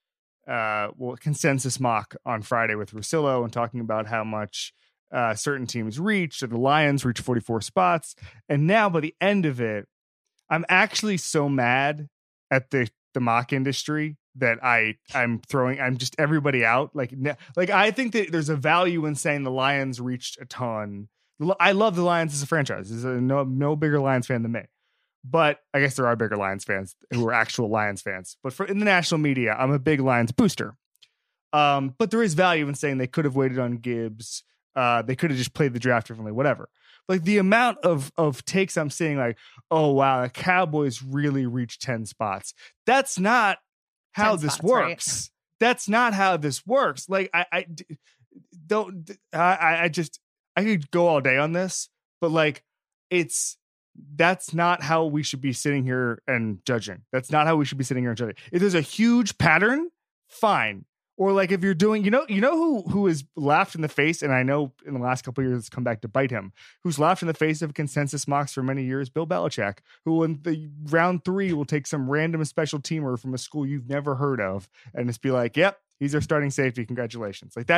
consensus mock on Friday with Russillo and talking about how much certain teams reached. So the Lions reached 44 spots. And now by the end of it, I'm actually so mad at the mock industry that I'm just everybody out. Like I think that there's a value in saying the Lions reached a ton. I love the Lions as a franchise. There's no bigger Lions fan than me. But I guess there are bigger Lions fans who are actual Lions fans. But in the national media, I'm a big Lions booster. But there is value in saying they could have waited on Gibbs. They could have just played the draft differently, whatever. Like the amount of takes I'm seeing, like, oh, wow, the Cowboys really reached 10 spots. That's not how this works. Right? That's not how this works. Like, I could go all day on this, but like, that's not how we should be sitting here and judging. That's not how we should be sitting here and judging. If there's a huge pattern, fine. Or like if you're doing, you know who has laughed in the face, and I know in the last couple of years it's come back to bite him, who's laughed in the face of consensus mocks for many years, Bill Belichick, who in the round 3 will take some random special teamer from a school you've never heard of and just be like, yep, he's our starting safety. Congratulations. Like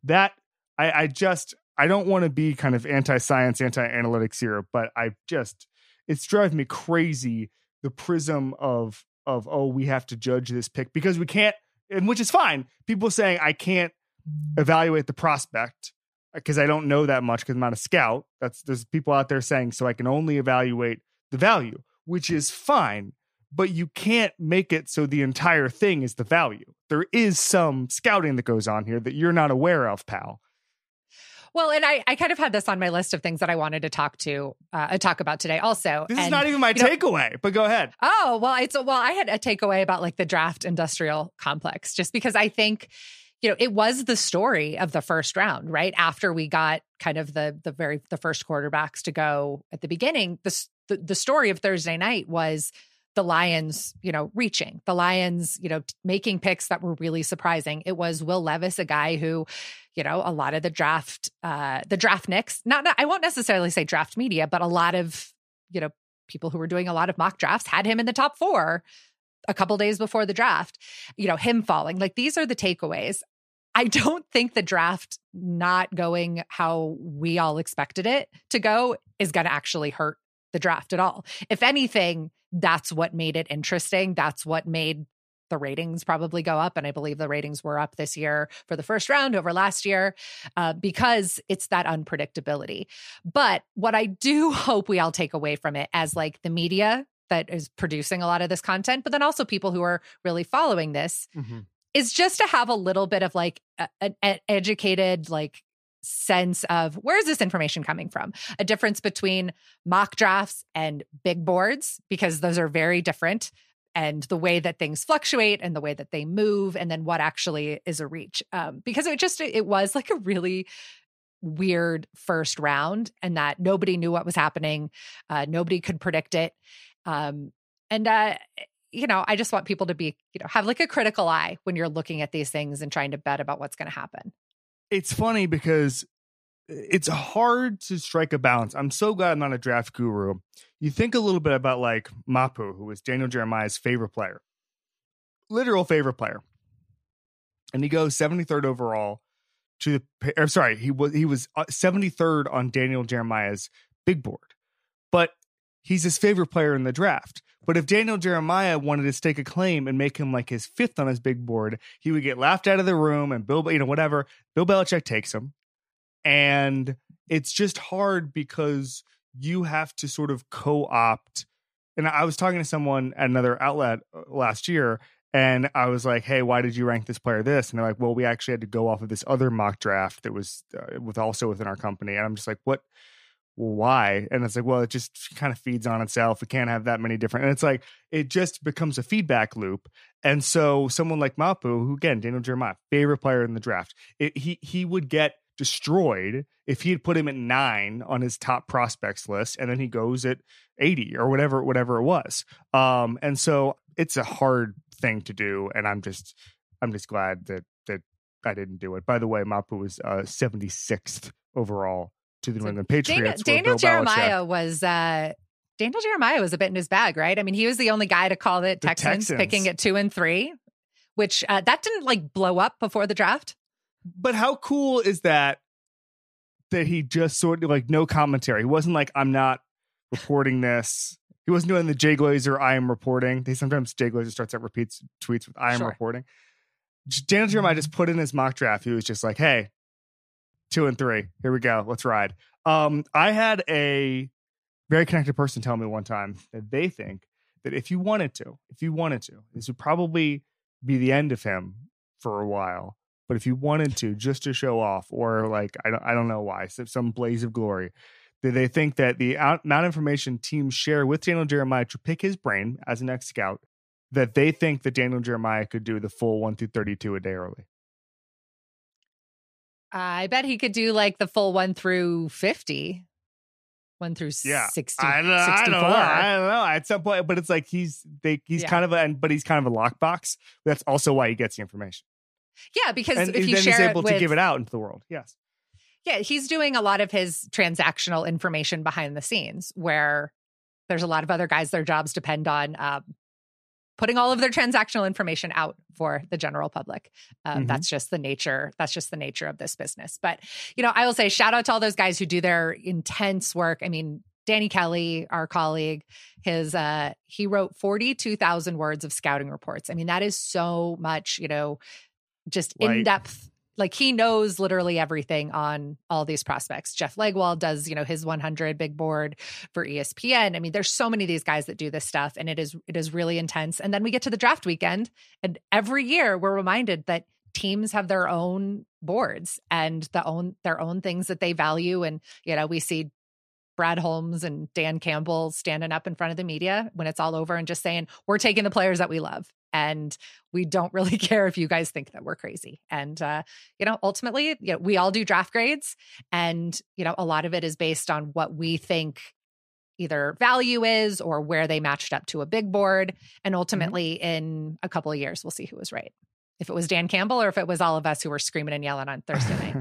I don't want to be kind of anti-science, anti-analytics here, but it's driving me crazy, the prism of, oh, we have to judge this pick because we can't. And which is fine. People saying I can't evaluate the prospect because I don't know that much because I'm not a scout. There's people out there saying so I can only evaluate the value, which is fine. But you can't make it so the entire thing is the value. There is some scouting that goes on here that you're not aware of, pal. Well, and I kind of had this on my list of things that I wanted to talk about today also. This is not even my takeaway, but go ahead. Oh, well, I had a takeaway about like the draft industrial complex, just because I think, it was the story of the first round, right? After we got kind of the first quarterbacks to go at the beginning, the story of Thursday night was the Lions, reaching. The Lions, making picks that were really surprising. It was Will Levis, a guy who, a lot of the draft nicks, not I won't necessarily say draft media, but a lot of, people who were doing a lot of mock drafts had him in the top 4 a couple days before the draft, him falling. Like, these are the takeaways. I don't think the draft not going how we all expected it to go is going to actually hurt the draft at all. If anything, that's what made it interesting. That's what made the ratings probably go up. And I believe the ratings were up this year for the first round over last year because it's that unpredictability. But what I do hope we all take away from it as like the media that is producing a lot of this content, but then also people who are really following this is just to have a little bit of like an educated like sense of where is this information coming from? A difference between mock drafts and big boards, because those are very different. And the way that things fluctuate and the way that they move, and then what actually is a reach. Because it was like a really weird first round, and that nobody knew what was happening. Nobody could predict it. I just want people to be, have like a critical eye when you're looking at these things and trying to bet about what's going to happen. It's funny because it's hard to strike a balance. I'm so glad I'm not a draft guru. You think a little bit about like Mapu, who was Daniel Jeremiah's favorite player, literal favorite player. And he goes 73rd overall he was 73rd on Daniel Jeremiah's big board, but he's his favorite player in the draft. But if Daniel Jeremiah wanted to stake a claim and make him like his 5th on his big board, he would get laughed out of the room and Bill Belichick takes him. And it's just hard because you have to sort of co-opt. And I was talking to someone at another outlet last year, and I was like, hey, why did you rank this player this? And they're like, well, we actually had to go off of this other mock draft that was also within our company. And I'm just like, what? Well, why? And it's like, well, it just kind of feeds on itself. We can't have that many different. And it's like, it just becomes a feedback loop. And so someone like Mapu, who again, Daniel Jeremiah, favorite player in the draft, he would get destroyed if he had put him at 9 on his top prospects list, and then he goes at 80 or whatever it was. And so it's a hard thing to do, and I'm just glad that I didn't do it. By the way, Mapu was 76th overall to the New England Patriots. Daniel Jeremiah was a bit in his bag, right? I mean, he was the only guy to call the Texans picking at 2 and 3, which that didn't like blow up before the draft. But how cool is that he just sort of like no commentary. He wasn't like, I'm not reporting this. He wasn't doing the Jay Glazer, I am reporting. Sometimes Jay Glazer starts out tweets with I am reporting. Daniel Jeremiah just put in his mock draft. He was just like, hey, 2 and 3. Here we go. Let's ride. I had a very connected person tell me one time that they think that if you wanted to, this would probably be the end of him for a while. But if you wanted to, just to show off, or like, I don't know why, some blaze of glory, they think that the amount of information teams share with Daniel Jeremiah to pick his brain as an next scout, that they think that Daniel Jeremiah could do the full 1 through 32 a day early. I bet he could do like the full 1 through 50. 1 through 60. I don't know. At some point, but it's like he's kind of he's kind of a lockbox. That's also why he gets the information. Yeah, because and if you then share he's able it with, to give it out into the world. Yes. Yeah, he's doing a lot of his transactional information behind the scenes, where there's a lot of other guys, their jobs depend on putting all of their transactional information out for the general public. That's just the nature. That's just the nature of this business. But, I will say shout out to all those guys who do their intense work. I mean, Danny Kelly, our colleague, he wrote 42,000 words of scouting reports. I mean, that is so much, just in-depth. Like, he knows literally everything on all these prospects. Jeff Legwald does, his 100 big board for ESPN. I mean, there's so many of these guys that do this stuff, and it is really intense. And then we get to the draft weekend, and every year we're reminded that teams have their own boards and their own things that they value. And, we see Brad Holmes and Dan Campbell standing up in front of the media when it's all over and just saying, we're taking the players that we love. And we don't really care if you guys think that we're crazy. And, ultimately, we all do draft grades. And, a lot of it is based on what we think either value is or where they matched up to a big board. And ultimately, in a couple of years, we'll see who was right. If it was Dan Campbell or if it was all of us who were screaming and yelling on Thursday night.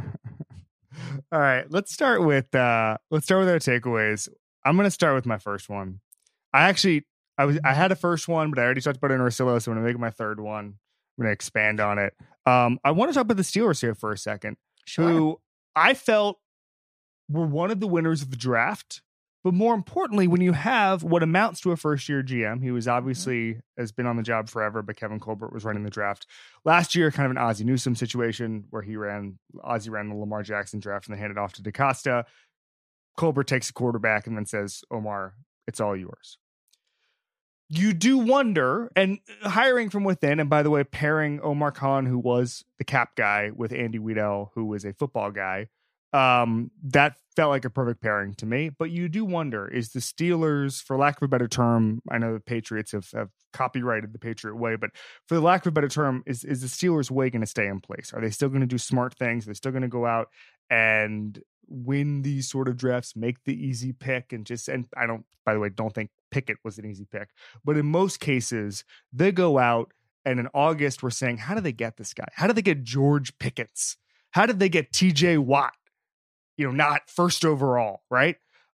All right, let's start with our takeaways. I'm going to start with my first one. I had a first one, but I already talked about it in Ursillo, so I'm going to make my third one. I'm going to expand on it. I want to talk about the Steelers here for a second, who I felt were one of the winners of the draft. But more importantly, when you have what amounts to a first-year GM, he was obviously has been on the job forever, but Kevin Colbert was running the draft last year, kind of an Ozzie Newsome situation where Ozzie ran the Lamar Jackson draft and they handed off to DaCosta. Colbert takes a quarterback and then says, Omar, it's all yours. You do wonder, and hiring from within, and by the way, pairing Omar Khan, who was the cap guy, with Andy Weidel, who was a football guy, that felt like a perfect pairing to me. But you do wonder, is the Steelers, for lack of a better term, I know the Patriots have copyrighted the Patriot way, but for the lack of a better term, is the Steelers way going to stay in place? Are they still going to do smart things? Are they still going to go out and win these sort of drafts, make the easy pick, and I don't, by the way, don't think Pickett was an easy pick, but in most cases they go out and in August we're saying, how do they get this guy? How did they get George Pickens? How did they get TJ Watt? Not first overall, right?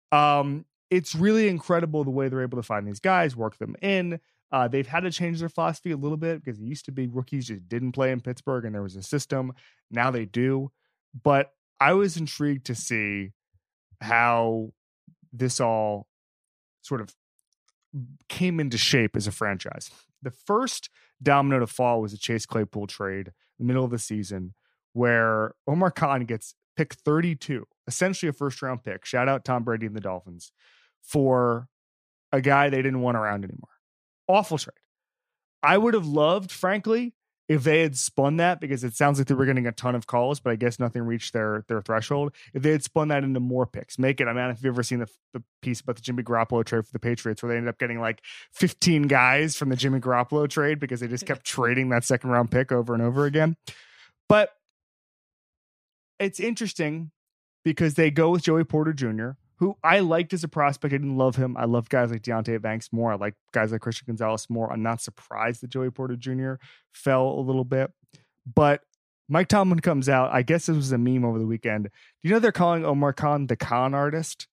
It's really incredible the way they're able to find these guys, work them in. They've had to change their philosophy a little bit because it used to be rookies just didn't play in Pittsburgh and there was a system. Now they do. But I was intrigued to see how this all sort of came into shape as a franchise. The first domino to fall was a Chase Claypool trade in the middle of the season where Omar Khan gets pick 32, essentially a first-round pick. Shout out Tom Brady and the Dolphins for a guy they didn't want around anymore. Awful trade. I would have loved, frankly, if they had spun that, because it sounds like they were getting a ton of calls, but I guess nothing reached their threshold. If they had spun that into more picks, make it. I mean, if you've ever seen the piece about the Jimmy Garoppolo trade for the Patriots, where they ended up getting like 15 guys from the Jimmy Garoppolo trade because they just kept trading that second round pick over and over again. But it's interesting because they go with Joey Porter Jr., who I liked as a prospect. I didn't love him. I loved guys like Deonte Banks more. I like guys like Christian Gonzalez more. I'm not surprised that Joey Porter Jr. fell a little bit. But Mike Tomlin comes out. I guess this was a meme over the weekend. Do you know they're calling Omar Khan the con artist?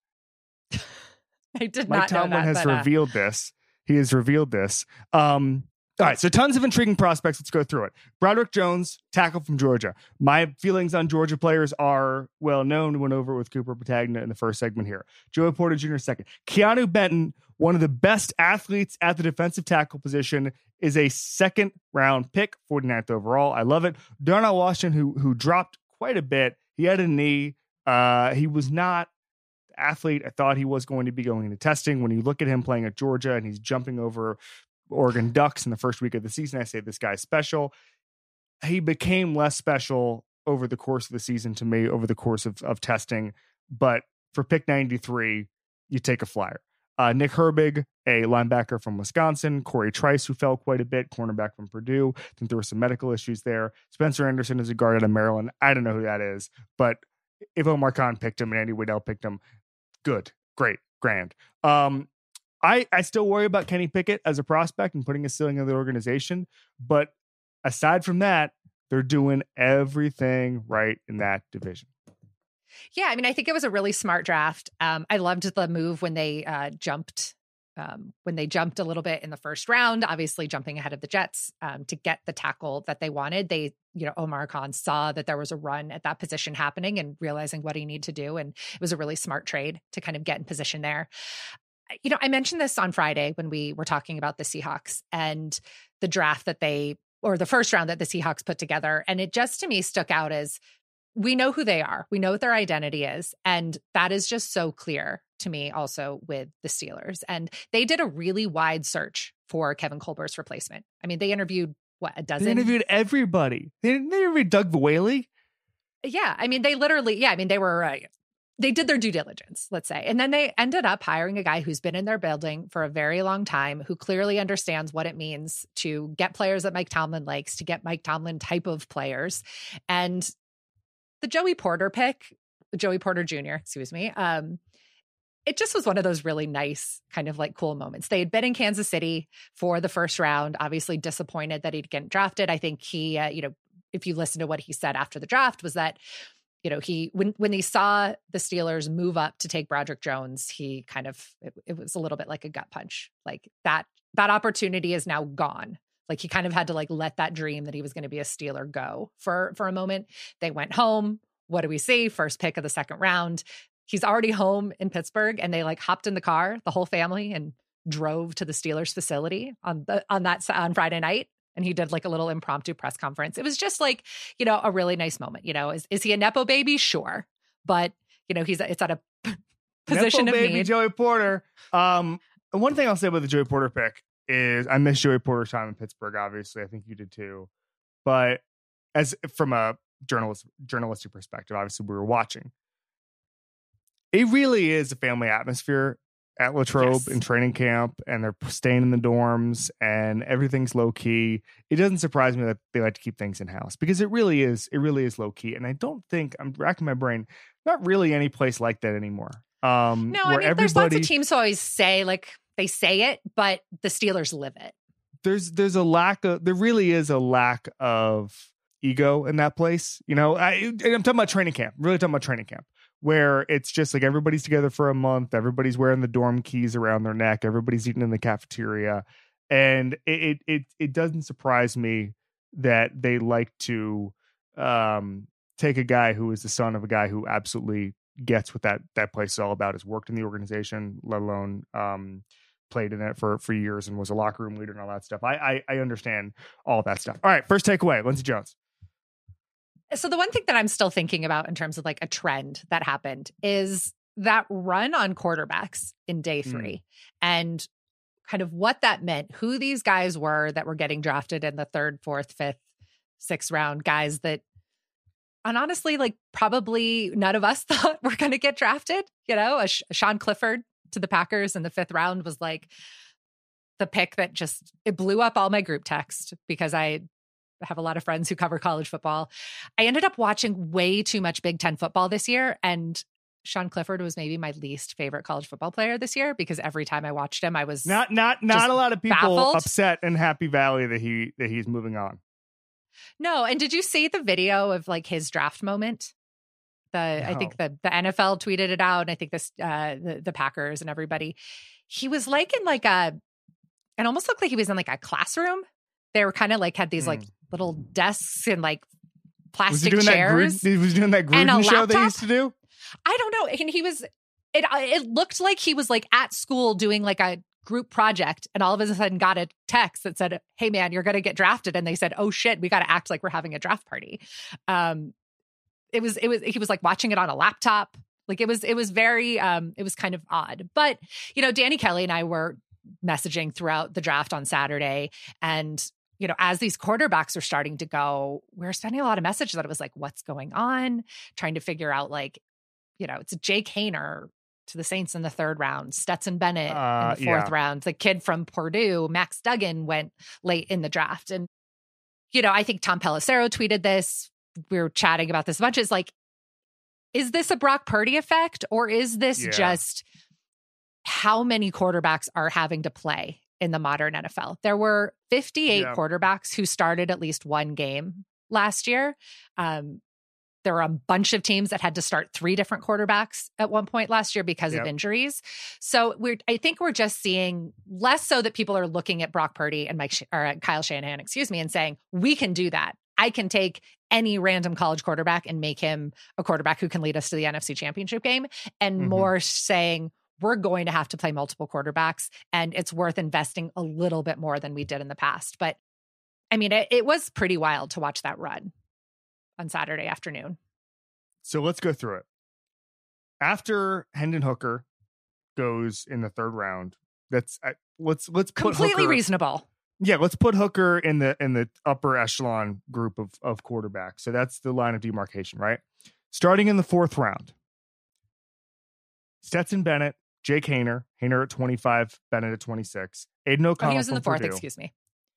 I did Mike not know Tomlin that, has revealed this. He has revealed this. All right, so tons of intriguing prospects. Let's go through it. Broderick Jones, tackle from Georgia. My feelings on Georgia players are well known. We went over it with Cooper Patagna in the first segment here. Joey Porter Jr. second. Keanu Benton, one of the best athletes at the defensive tackle position, is a second-round pick, 49th overall. I love it. Darnell Washington, who dropped quite a bit. He had a knee. He was not the athlete I thought he was going to be going into testing. When you look at him playing at Georgia and he's jumping over Oregon Ducks in the first week of the season, I say this guy's special. He became less special over the course of the season to me, over the course of testing. But for pick 93, you take a flyer. Nick Herbig, a linebacker from Wisconsin. Corey Trice, who fell quite a bit, cornerback from Purdue. I think there were some medical issues there. Spencer Anderson is a guard out of Maryland. I don't know who that is, but if Omar Khan picked him and Andy Weidel picked him, good, great, grand. I still worry about Kenny Pickett as a prospect and putting a ceiling in the organization. But aside from that, they're doing everything right in that division. Yeah, I mean, I think it was a really smart draft. I loved the move when they jumped a little bit in the first round, obviously jumping ahead of the Jets to get the tackle that they wanted. Omar Khan saw that there was a run at that position happening and realizing what he needed to do. And it was a really smart trade to kind of get in position there. I mentioned this on Friday when we were talking about the Seahawks and the draft or the first round that the Seahawks put together. And it just to me stuck out as we know who they are. We know what their identity is. And that is just so clear to me also with the Steelers. And they did a really wide search for Kevin Colbert's replacement. I mean, they interviewed a dozen? They interviewed everybody. They interviewed Doug Whaley. Yeah. I mean, they did their due diligence, let's say. And then they ended up hiring a guy who's been in their building for a very long time, who clearly understands what it means to get players that Mike Tomlin likes, to get Mike Tomlin type of players. And the Joey Porter Jr., it just was one of those really nice kind of like cool moments. They had been in Kansas City for the first round, obviously disappointed that he'd get drafted. I think he, if you listen to what he said after the draft, was that when he saw the Steelers move up to take Broderick Jones, he kind of, it was a little bit like a gut punch. Like that opportunity is now gone. Like he kind of had to like let that dream that he was going to be a Steeler go for a moment. They went home. What do we see? First pick of the second round. He's already home in Pittsburgh, and they like hopped in the car, the whole family, and drove to the Steelers facility on Friday night. And he did like a little impromptu press conference. It was just like, a really nice moment. Is he a Nepo baby? Sure. But, it's at a position Nepo of baby need. Joey Porter. One thing I'll say about the Joey Porter pick is I miss Joey Porter's time in Pittsburgh, obviously. I think you did too. But as from a journalistic perspective, obviously we were watching. It really is a family atmosphere at Latrobe in training camp, and they're staying in the dorms and everything's low key. It doesn't surprise me that they like to keep things in house because it really is low key. And I don't think, I'm racking my brain, not really any place like that anymore. No, I mean, there's lots of teams who always say like they say it, but the Steelers live it. There really is a lack of ego in that place. I'm talking about training camp, really talking about training camp, where it's just like everybody's together for a month. Everybody's wearing the dorm keys around their neck. Everybody's eating in the cafeteria. And it doesn't surprise me that they like to take a guy who is the son of a guy who absolutely gets what that place is all about, has worked in the organization, let alone played in it for years and was a locker room leader and all that stuff. I understand all that stuff. All right, first takeaway, Lindsey Jones. So the one thing that I'm still thinking about in terms of like a trend that happened is that run on quarterbacks in day 3 and kind of what that meant, who these guys were that were getting drafted in the 3rd, 4th, 5th, 6th round, guys that, and honestly, like probably none of us thought were going to get drafted. Sean Clifford to the Packers in the 5th round was like the pick that just, it blew up all my group text because I have a lot of friends who cover college football. I ended up watching way too much Big Ten football this year, and Sean Clifford was maybe my least favorite college football player this year because every time I watched him, I was not a lot of people baffled. Upset in Happy Valley that he's moving on. No, and did you see the video of like his draft moment? No. I think the NFL tweeted it out, and I think this the Packers and everybody. He was like in like it almost looked like he was in like a classroom. They were kind of like had these like little desks and like plastic chairs. He was doing that Gruden show they used to do. I don't know. And he was. It looked like he was like at school doing like a group project, and all of a sudden got a text that said, "Hey man, you're going to get drafted." And they said, "Oh shit, we got to act like we're having a draft party." He was like watching it on a laptop. Like it was very, it was kind of odd. But, Danny Kelly and I were messaging throughout the draft on Saturday. And, as these quarterbacks are starting to go, we're spending a lot of messages that it was like, what's going on? Trying to figure out like, it's Jake Haener to the Saints in the 3rd round, Stetson Bennett in the 4th round. The kid from Purdue, Max Duggan, went late in the draft. And, I think Tom Pelissero tweeted this. We were chatting about this a bunch. It's like, is this a Brock Purdy effect, or is this just how many quarterbacks are having to play in the modern NFL? There were 58 quarterbacks who started at least one game last year. There were a bunch of teams that had to start 3 different quarterbacks at one point last year because of injuries. So I think we're just seeing less so that people are looking at Brock Purdy and Kyle Shanahan, and saying, we can do that. I can take any random college quarterback and make him a quarterback who can lead us to the NFC Championship game, and more saying we're going to have to play multiple quarterbacks and it's worth investing a little bit more than we did in the past. But I mean, it was pretty wild to watch that run on Saturday afternoon. So let's go through it. After Hendon Hooker goes in the 3rd round, let's put completely Hooker, reasonable. Yeah, let's put Hooker in the upper echelon group of quarterbacks. So that's the line of demarcation, right? Starting in the 4th round, Stetson Bennett, Jake Haener at 25, Bennett at 26, Aiden O'Connell. He was in the 4th, Purdue. excuse me.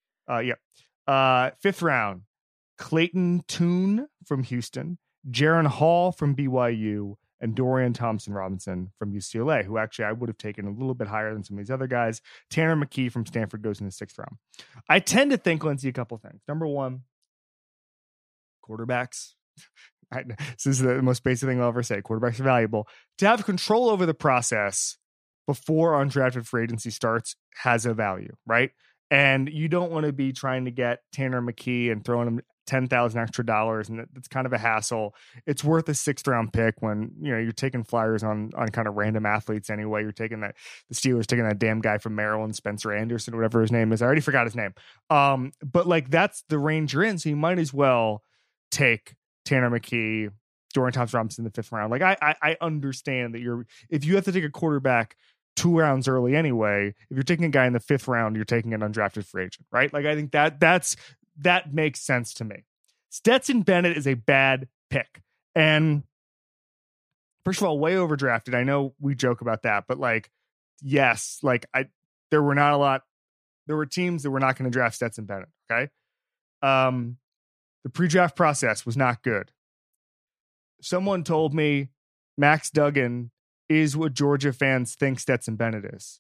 5th round, Clayton Tune from Houston, Jaron Hall from BYU, and Dorian Thompson-Robinson from UCLA, who actually I would have taken a little bit higher than some of these other guys. Tanner McKee from Stanford goes in the 6th round. I tend to think, Lindsey, a couple things. Number one, quarterbacks. This is the most basic thing I'll ever say. Quarterbacks are valuable. To have control over the process before undrafted free agency starts has a value, right? And you don't want to be trying to get Tanner McKee and throwing him $10,000 extra dollars, and it's kind of a hassle. It's worth a 6th round pick when you're taking flyers on kind of random athletes anyway. You're taking the Steelers taking that damn guy from Maryland, Spencer Anderson, whatever his name is. I already forgot his name. But like that's the range you're in, so you might as well take Tanner McKee, Dorian Thompson-Robinson in the 5th round. Like I understand that if you have to take a quarterback 2 rounds early anyway, if you're taking a guy in the 5th round, you're taking an undrafted free agent, right? Like I think that makes sense to me. Stetson Bennett is a bad pick. And first of all, way overdrafted. I know we joke about that, but like, yes, like there were teams that were not going to draft Stetson Bennett. Okay. The pre-draft process was not good. Someone told me Max Duggan is what Georgia fans think Stetson Bennett is.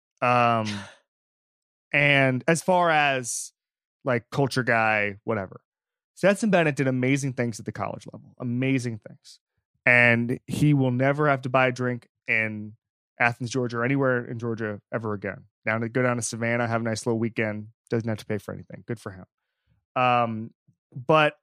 And as far as like culture guy, whatever, Stetson Bennett did amazing things at the college level, amazing things. And he will never have to buy a drink in Athens, Georgia, or anywhere in Georgia ever again. Go down to Savannah, have a nice little weekend, doesn't have to pay for anything. Good for him. But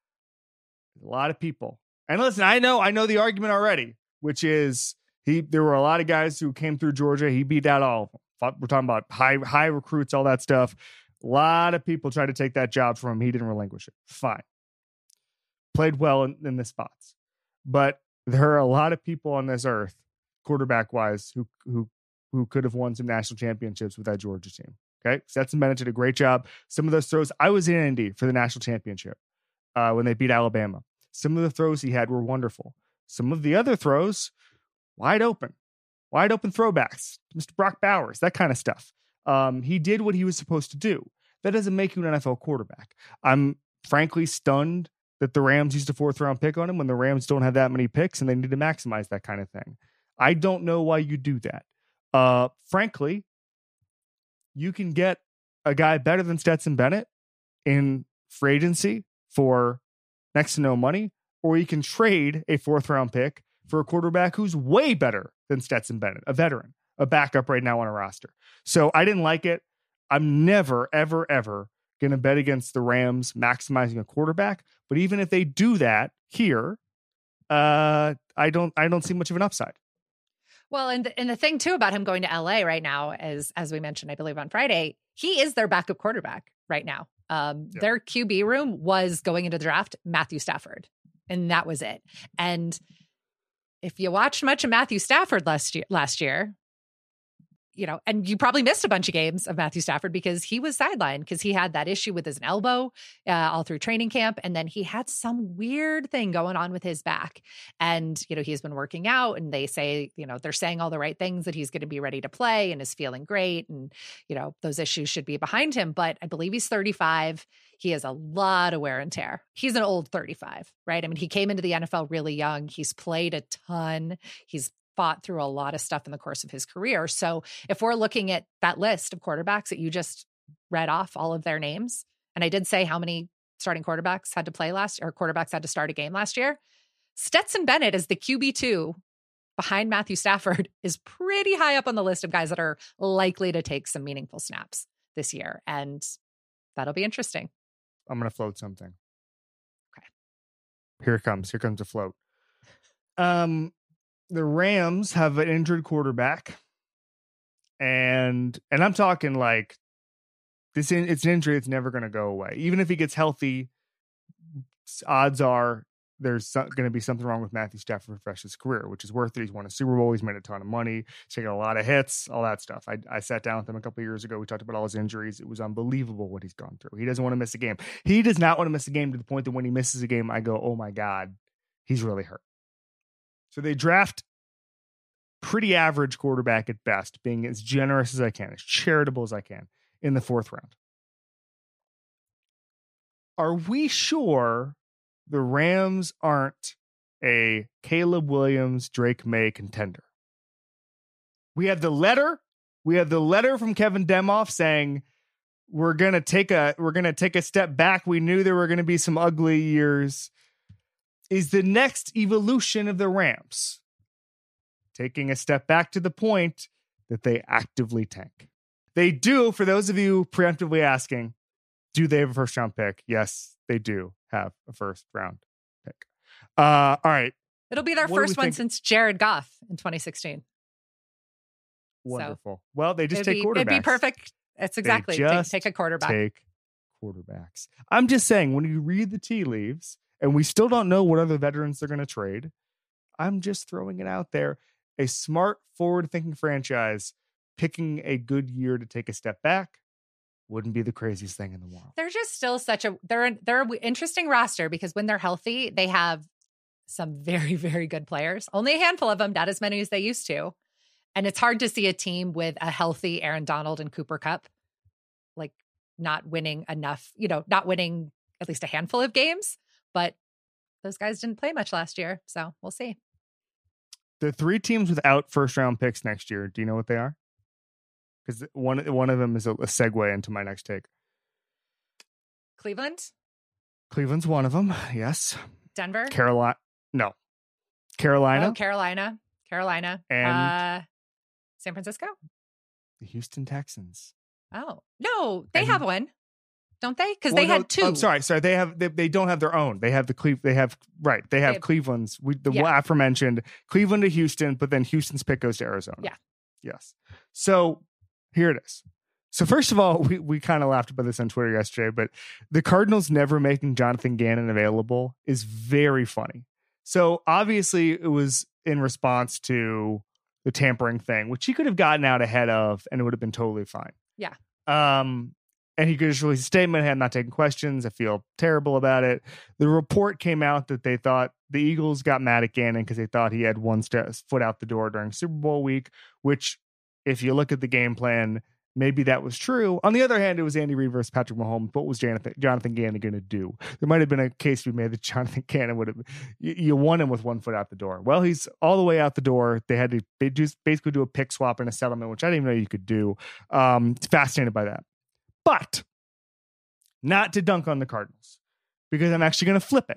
a lot of people, and listen, I know the argument already, which is there were a lot of guys who came through Georgia. He beat out all of them. We're talking about high recruits, all that stuff. A lot of people tried to take that job from him. He didn't relinquish it. Fine. Played well in the spots. But there are a lot of people on this earth, quarterback wise, who could have won some national championships with that Georgia team. Okay. Stetson Bennett did a great job. Some of those throws, I was in Indy for the national championship when they beat Alabama. Some of the throws he had were wonderful. Some of the other throws, wide open throwbacks, Mr. Brock Bowers, that kind of stuff. He did what he was supposed to do. That doesn't make you an NFL quarterback. I'm frankly stunned that the Rams used a 4th round pick on him when the Rams don't have that many picks and they need to maximize that kind of thing. I don't know why you do that. Frankly, you can get a guy better than Stetson Bennett in free agency for next to no money, or you can trade a 4th round pick for a quarterback who's way better than Stetson Bennett, a veteran, a backup right now on a roster. So I didn't like it. I'm never, ever, ever going to bet against the Rams maximizing a quarterback. But even if they do that here, I don't see much of an upside. Well, and the thing too about him going to LA right now is, as we mentioned, I believe on Friday, he is their backup quarterback right now. Their QB room was going into the draft, Matthew Stafford, and that was it. And if you watched much of Matthew Stafford last year, and you probably missed a bunch of games of Matthew Stafford because he was sidelined because he had that issue with his elbow all through training camp. And then he had some weird thing going on with his back. And, he's been working out and they say, they're saying all the right things that he's going to be ready to play and is feeling great. And, those issues should be behind him. But I believe he's 35. He has a lot of wear and tear. He's an old 35, right? I mean, he came into the NFL really young. He's played a ton. He's fought through a lot of stuff in the course of his career. So if we're looking at that list of quarterbacks that you just read off all of their names, and I did say how many starting quarterbacks had to play quarterbacks had to start a game last year, Stetson Bennett is the QB2 behind Matthew Stafford is pretty high up on the list of guys that are likely to take some meaningful snaps this year. And that'll be interesting. I'm going to float something. Okay. Here it comes. Here comes a float. The Rams have an injured quarterback, and I'm talking like it's an injury that's never going to go away. Even if he gets healthy, odds are there's going to be something wrong with Matthew Stafford for the rest of his career, which is worth it. He's won a Super Bowl. He's made a ton of money. He's taken a lot of hits, all that stuff. I sat down with him a couple of years ago. We talked about all his injuries. It was unbelievable what he's gone through. He doesn't want to miss a game. He does not want to miss a game to the point that when he misses a game, I go, oh my God, he's really hurt. So they draft pretty average quarterback at best, being as generous as I can, as charitable as I can, in the 4th round. Are we sure the Rams aren't a Caleb Williams, Drake May contender? We have the letter from Kevin Demoff saying we're gonna take a step back. We knew there were going to be some ugly years. is the next evolution of the Rams, taking a step back to the point that they actively tank. They do, for those of you preemptively asking, do they have a first-round pick? Yes, they do have a first-round pick. All right. It'll be their first one since Jared Goff in 2016. Wonderful. So well, they just take quarterbacks. It'd be perfect. It's exactly. Take a quarterback. Take quarterbacks. I'm just saying, when you read the tea leaves, and we still don't know what other veterans they're going to trade, I'm just throwing it out there. A smart, forward-thinking franchise picking a good year to take a step back wouldn't be the craziest thing in the world. They're just still they're an interesting roster because when they're healthy, they have some very, very good players. Only a handful of them, not as many as they used to. And it's hard to see a team with a healthy Aaron Donald and Cooper Kupp, like not winning enough, not winning at least a handful of games. But those guys didn't play much last year. So we'll see. The 3 teams without first round picks next year, do you know what they are? Because one of them is a segue into my next take. Cleveland? Cleveland's one of them, yes. Denver? Carolina. No. Carolina. Oh, Carolina. And San Francisco? The Houston Texans. Oh, no, they have one. Don't they? Because they had 2. I'm sorry. They don't have their own. They have Cleveland's. Aforementioned Cleveland to Houston, but then Houston's pick goes to Arizona. Yeah. Yes. So here it is. So first of all, we kind of laughed about this on Twitter yesterday, but the Cardinals never making Jonathan Gannon available is very funny. So obviously it was in response to the tampering thing, which he could have gotten out ahead of, and it would have been totally fine. Yeah. And he could just release a statement, I'm not taking questions. I feel terrible about it. The report came out that they thought the Eagles got mad at Gannon because they thought he had one foot out the door during Super Bowl week, which if you look at the game plan, maybe that was true. On the other hand, it was Andy Reid versus Patrick Mahomes. What was Jonathan Gannon going to do? There might have been a case we made that Jonathan Gannon would have, you won him with 1 foot out the door. Well, he's all the way out the door. They just basically do a pick swap and a settlement, which I didn't even know you could do. Fascinated by that. But not to dunk on the Cardinals, because I'm actually going to flip it.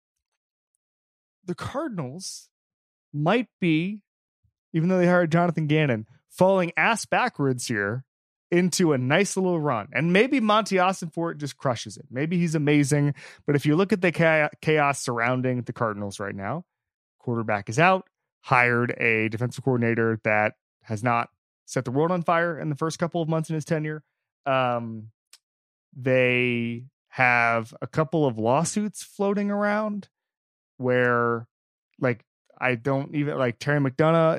The Cardinals might be, even though they hired Jonathan Gannon, falling ass backwards here into a nice little run. And maybe Monty Ossenfort just crushes it. Maybe he's amazing. But if you look at the chaos surrounding the Cardinals right now, quarterback is out, hired a defensive coordinator that has not set the world on fire in the first couple of months in his tenure. They have a couple of lawsuits floating around where, like, I don't even like Terry McDonough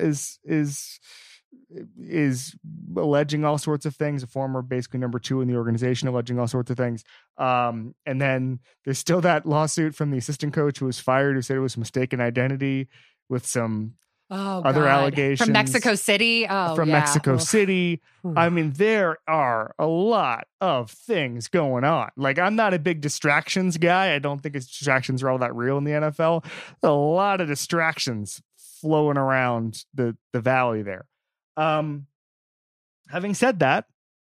is alleging all sorts of things. A former, basically number 2 in the organization, alleging all sorts of things. And then there's still that lawsuit from the assistant coach who was fired, who said it was mistaken identity with some other allegations from Mexico City. Mexico City. I mean, there are a lot of things going on. Like, I'm not a big distractions guy. I don't think distractions are all that real in the NFL. A lot of distractions flowing around the valley there. Having said that,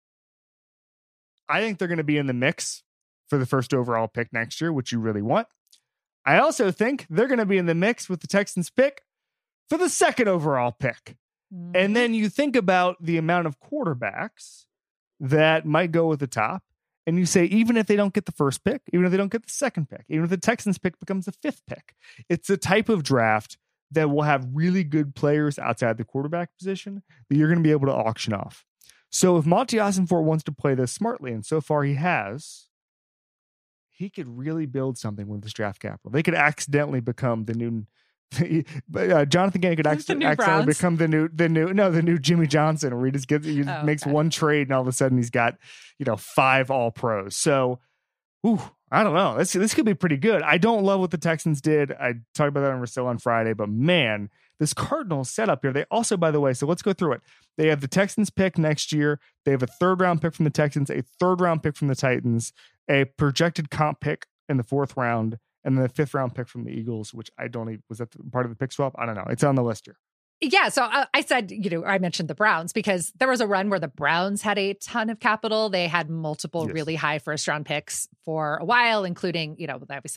I think they're going to be in the mix for the first overall pick next year, which you really want. I also think they're going to be in the mix with the Texans pick for the second overall pick. Mm-hmm. And then you think about the amount of quarterbacks that might go at the top. And you say, even if they don't get the first pick, even if they don't get the second pick, even if the Texans pick becomes the 5th pick, it's the type of draft that will have really good players outside the quarterback position that you're going to be able to auction off. So if Monty Ossenfort wants to play this smartly, and so far he has, he could really build something with this draft capital. They could accidentally become the new Jonathan Gannon could accidentally become the new Jimmy Johnson, where he just makes one trade and all of a sudden he's got 5 all pros. So, I don't know. This could be pretty good. I don't love what the Texans did. I talked about that on Rosillo on Friday, but man, this Cardinals setup here. They also, by the way, so let's go through it. They have the Texans pick next year. They have a 3rd round pick from the Texans, a 3rd round pick from the Titans, a projected comp pick in the 4th round, and then the 5th round pick from the Eagles, which I don't even, was that part of the pick swap? I don't know. It's on the list here. Yeah. So I said, I mentioned the Browns because there was a run where the Browns had a ton of capital. They had multiple really high first round picks for a while, including, we said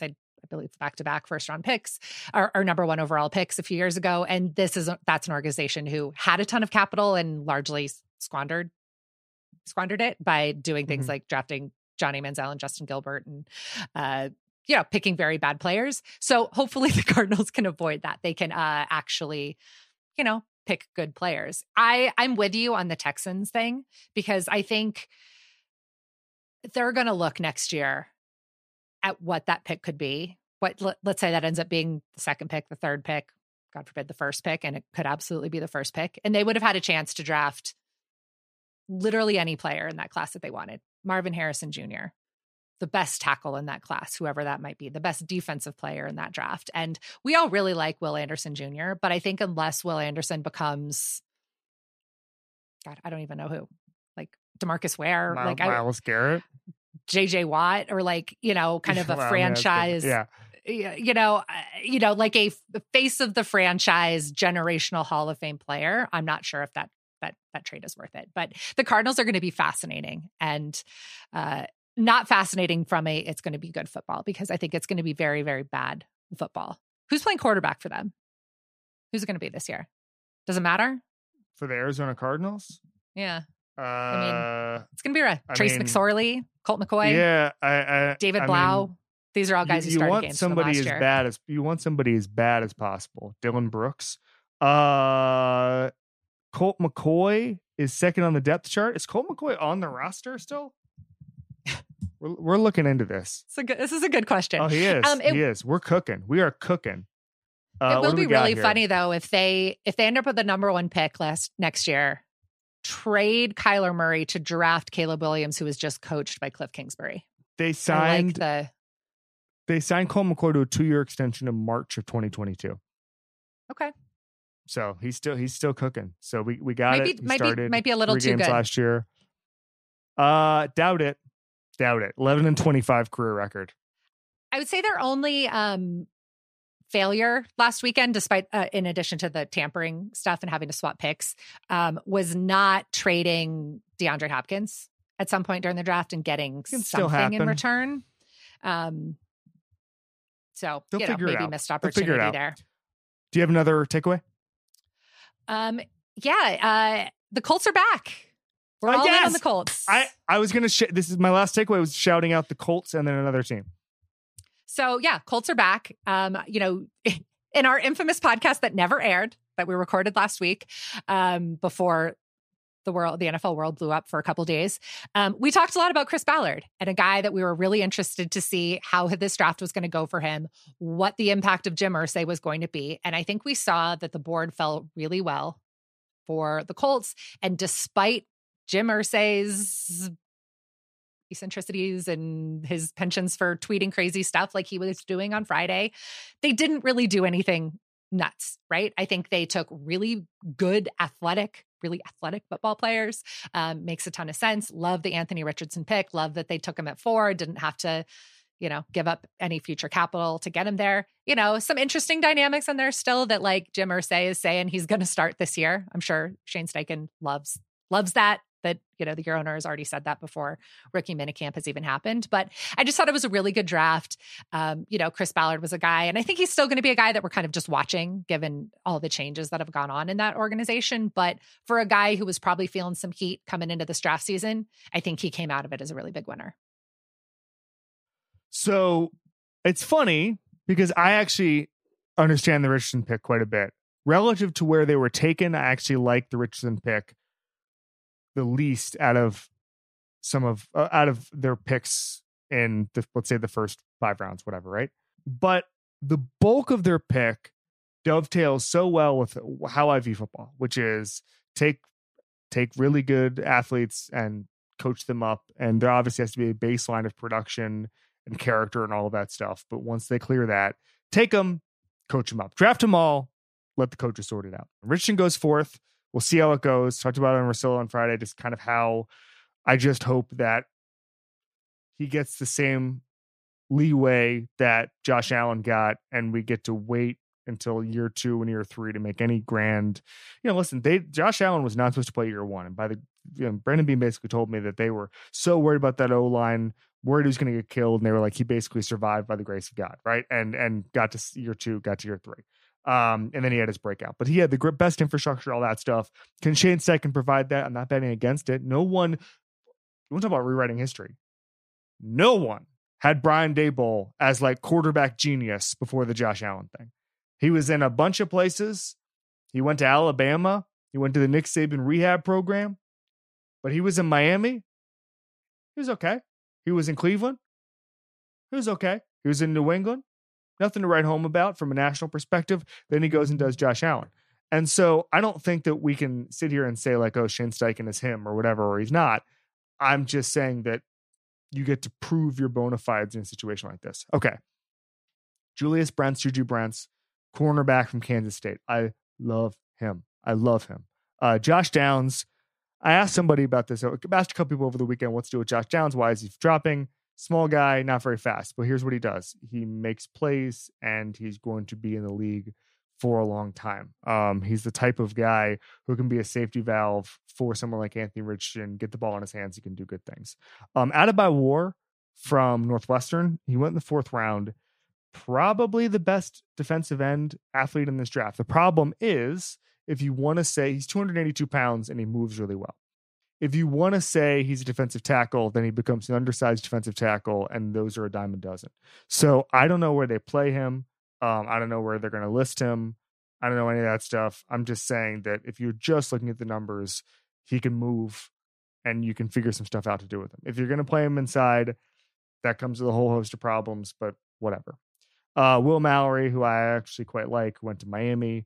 believe, back-to-back first-round picks or number one overall picks a few years ago. And that's an organization who had a ton of capital and largely squandered it by doing things like drafting Johnny Manziel and Justin Gilbert and, picking very bad players. So hopefully the Cardinals can avoid that. They can actually, pick good players. I'm with you on the Texans thing because I think they're going to look next year at what that pick could be. Let's say that ends up being the second pick, the third pick, God forbid the first pick, and it could absolutely be the first pick. And they would have had a chance to draft literally any player in that class that they wanted. Marvin Harrison Jr., the best tackle in that class, whoever that might be, the best defensive player in that draft. And we all really like Will Anderson Jr., but I think unless Will Anderson becomes, God, I don't even know who, like DeMarcus Ware, Myles Garrett, JJ Watt, or kind of a franchise, like a face of the franchise, generational Hall of Fame player. I'm not sure if that trade is worth it, but the Cardinals are going to be fascinating and, not fascinating from it's going to be good football because I think it's going to be very, very bad football. Who's playing quarterback for them? Who's it going to be this year? Does it matter? For the Arizona Cardinals? Yeah. It's going to be Trace McSorley, Colt McCoy. Yeah. David Blau. These are all guys who started games from last year. You want somebody as bad as possible. Dylan Brooks. Colt McCoy is second on the depth chart. Is Colt McCoy on the roster still? We're looking into this. This is a good question. Oh, he is. He is. We're cooking. We are cooking. It will be really funny though if they end up with the number one pick next year, trade Kyler Murray to draft Caleb Williams, who was just coached by Cliff Kingsbury. They signed Colt McCoy to a 2-year extension in March of 2022. Okay. So he's still cooking. So we got it. He might be a little 3 too games good last year. Doubt it. 11-25 career record. I would say their only failure last weekend, despite in addition to the tampering stuff and having to swap picks, was not trading DeAndre Hopkins at some point during the draft and getting something in return. So maybe missed opportunity there. Do you have another takeaway? The Colts are back. We're all in on the Colts. I was going to this is my last takeaway, was shouting out the Colts and then another team. So Colts are back. In our infamous podcast that never aired, that we recorded last week, before the NFL world blew up for a couple days, we talked a lot about Chris Ballard and a guy that we were really interested to see how this draft was going to go for him, what the impact of Jim Irsay was going to be. And I think we saw that the board fell really well for the Colts. And despite Jim Irsay's eccentricities and his penchants for tweeting crazy stuff like he was doing on Friday, they didn't really do anything nuts, right? I think they took really good athletic football players. Makes a ton of sense. Love the Anthony Richardson pick. Love that they took him at 4. Didn't have to, give up any future capital to get him there. Some interesting dynamics in there still that like Jim Irsay is saying he's going to start this year. I'm sure Shane Steichen loves that the owner has already said that before rookie minicamp has even happened. But I just thought it was a really good draft. Chris Ballard was a guy, and I think he's still going to be a guy that we're kind of just watching given all the changes that have gone on in that organization. But for a guy who was probably feeling some heat coming into this draft season, I think he came out of it as a really big winner. So it's funny because I actually understand the Richardson pick quite a bit. Relative to where they were taken, I actually like the Richardson pick the least out of their picks in let's say the first 5 rounds, whatever, right? But the bulk of their pick dovetails so well with how I view football, which is take really good athletes and coach them up. And there obviously has to be a baseline of production and character and all of that stuff. But once they clear that, take them, coach them up, draft them all, let the coaches sort it out. Richardson goes 4th. We'll see how it goes. Talked about it on Russillo on Friday, just kind of how I just hope that he gets the same leeway that Josh Allen got, and we get to wait until year 2 and year 3 to make any grand. Listen, Josh Allen was not supposed to play year 1, and by Brandon Beane basically told me that they were so worried about that O-line worried he was going to get killed, and they were like, he basically survived by the grace of God, right? And got to year 2, got to year 3. And then he had his breakout. But he had the best infrastructure, all that stuff. Can Shane Steichen provide that? I'm not betting against it. No one, you want to talk about rewriting history. No one had Brian Daboll as like quarterback genius before the Josh Allen thing. He was in a bunch of places. He went to Alabama. He went to the Nick Saban rehab program. But he was in Miami. He was okay. He was in Cleveland. He was okay. He was in New England. Nothing to write home about from a national perspective. Then he goes and does Josh Allen. And so I don't think that we can sit here and say like, oh, Shane Steichen is him or whatever, or he's not. I'm just saying that you get to prove your bona fides in a situation like this. Okay. Julius Brents, Juju Brents, cornerback from Kansas State. I love him. Josh Downs. I asked somebody about this. I asked a couple people over the weekend, what's to do with Josh Downs? Why is he dropping? Small guy, not very fast. But here's what he does. He makes plays, and he's going to be in the league for a long time. He's the type of guy who can be a safety valve for someone like Anthony Richardson, get the ball in his hands. He can do good things. Adebayo War from Northwestern. He went in the 4th round. Probably the best defensive end athlete in this draft. The problem is, if you want to say he's 282 pounds and he moves really well. If you want to say he's a defensive tackle, then he becomes an undersized defensive tackle, and those are a dime a dozen. So I don't know where they play him. I don't know where they're going to list him. I don't know any of that stuff. I'm just saying that if you're just looking at the numbers, he can move, and you can figure some stuff out to do with him. If you're going to play him inside, that comes with a whole host of problems, but whatever. Will Mallory, who I actually quite like, went to Miami.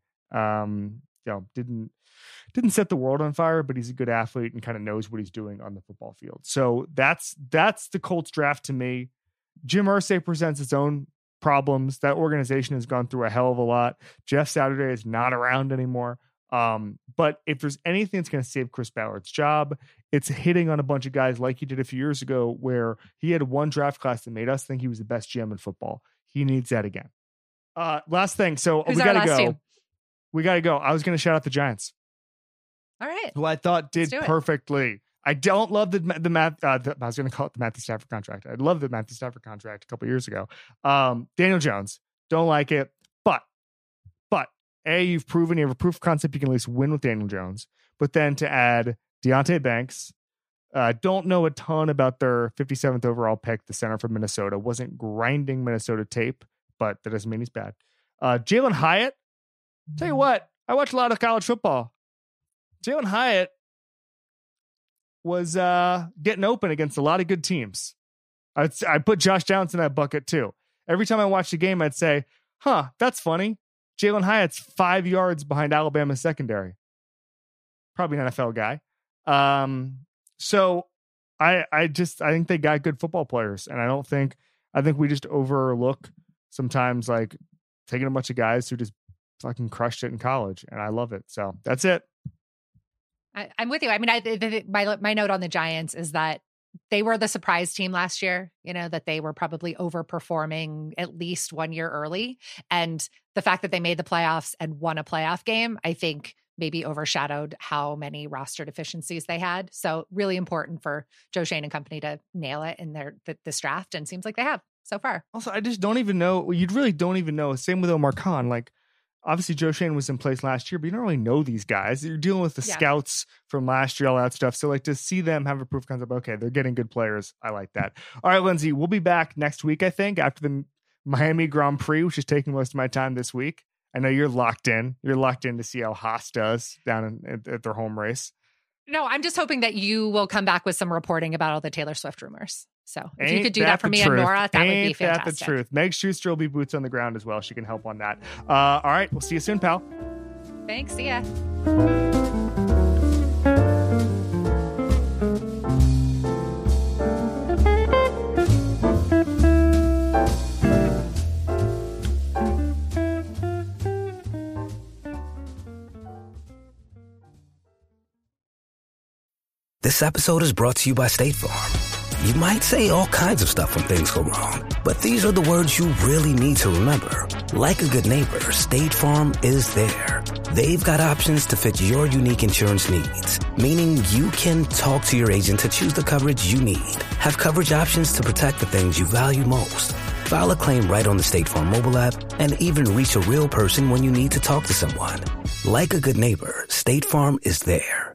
Didn't set the world on fire, but he's a good athlete and kind of knows what he's doing on the football field. So that's the Colts draft to me. Jim Irsay presents its own problems. That organization has gone through a hell of a lot. Jeff Saturday is not around anymore. But if there's anything that's going to save Chris Ballard's job, it's hitting on a bunch of guys like he did a few years ago, where he had one draft class that made us think he was the best GM in football. He needs that again. Last thing. So we got to go. Team? We got to go. I was going to shout out the Giants. All right. Who I thought did perfectly. I don't love the Matt. I was going to call it the Matthew Stafford contract. I love the Matthew Stafford contract a couple years ago. Daniel Jones, don't like it. But you've proven you have a proof of concept you can at least win with Daniel Jones. But then to add Deonte Banks, don't know a ton about their 57th overall pick, the center from Minnesota. Wasn't grinding Minnesota tape, but that doesn't mean he's bad. Jalen Hyatt. Tell you what, I watch a lot of college football. Jalen Hyatt was getting open against a lot of good teams. I put Josh Downs in that bucket too. Every time I watch the game, I'd say, that's funny. Jalen Hyatt's 5 yards behind Alabama's secondary. Probably an NFL guy. So I think they got good football players. And I think we just overlook sometimes like taking a bunch of guys who just fucking crushed it in college. And I love it. So that's it. I'm with you. I mean, my note on the Giants is that they were the surprise team last year, that they were probably overperforming at least 1 year early. And the fact that they made the playoffs and won a playoff game, I think maybe overshadowed how many roster deficiencies they had. So really important for Joe Schoen and company to nail it in this draft. And seems like they have so far. Also, I just don't even know. You really don't even know. Same with Omar Khan. Like, obviously, Joe Schoen was in place last year, but you don't really know these guys. You're dealing with the scouts from last year, all that stuff. So, like, to see them have a proof of concept, okay, they're getting good players. I like that. All right, Lindsay, we'll be back next week, I think, after the Miami Grand Prix, which is taking most of my time this week. I know you're locked in. You're locked in to see how Haas does down at their home race. No, I'm just hoping that you will come back with some reporting about all the Taylor Swift rumors. So if you could do that for me and Nora, that would be fantastic. That's the truth. Meg Schuster will be boots on the ground as well. She can help on that. All right. We'll see you soon, pal. Thanks. See ya. This episode is brought to you by State Farm. You might say all kinds of stuff when things go wrong, but these are the words you really need to remember. Like a good neighbor, State Farm is there. They've got options to fit your unique insurance needs, meaning you can talk to your agent to choose the coverage you need, have coverage options to protect the things you value most, file a claim right on the State Farm mobile app, and even reach a real person when you need to talk to someone. Like a good neighbor, State Farm is there.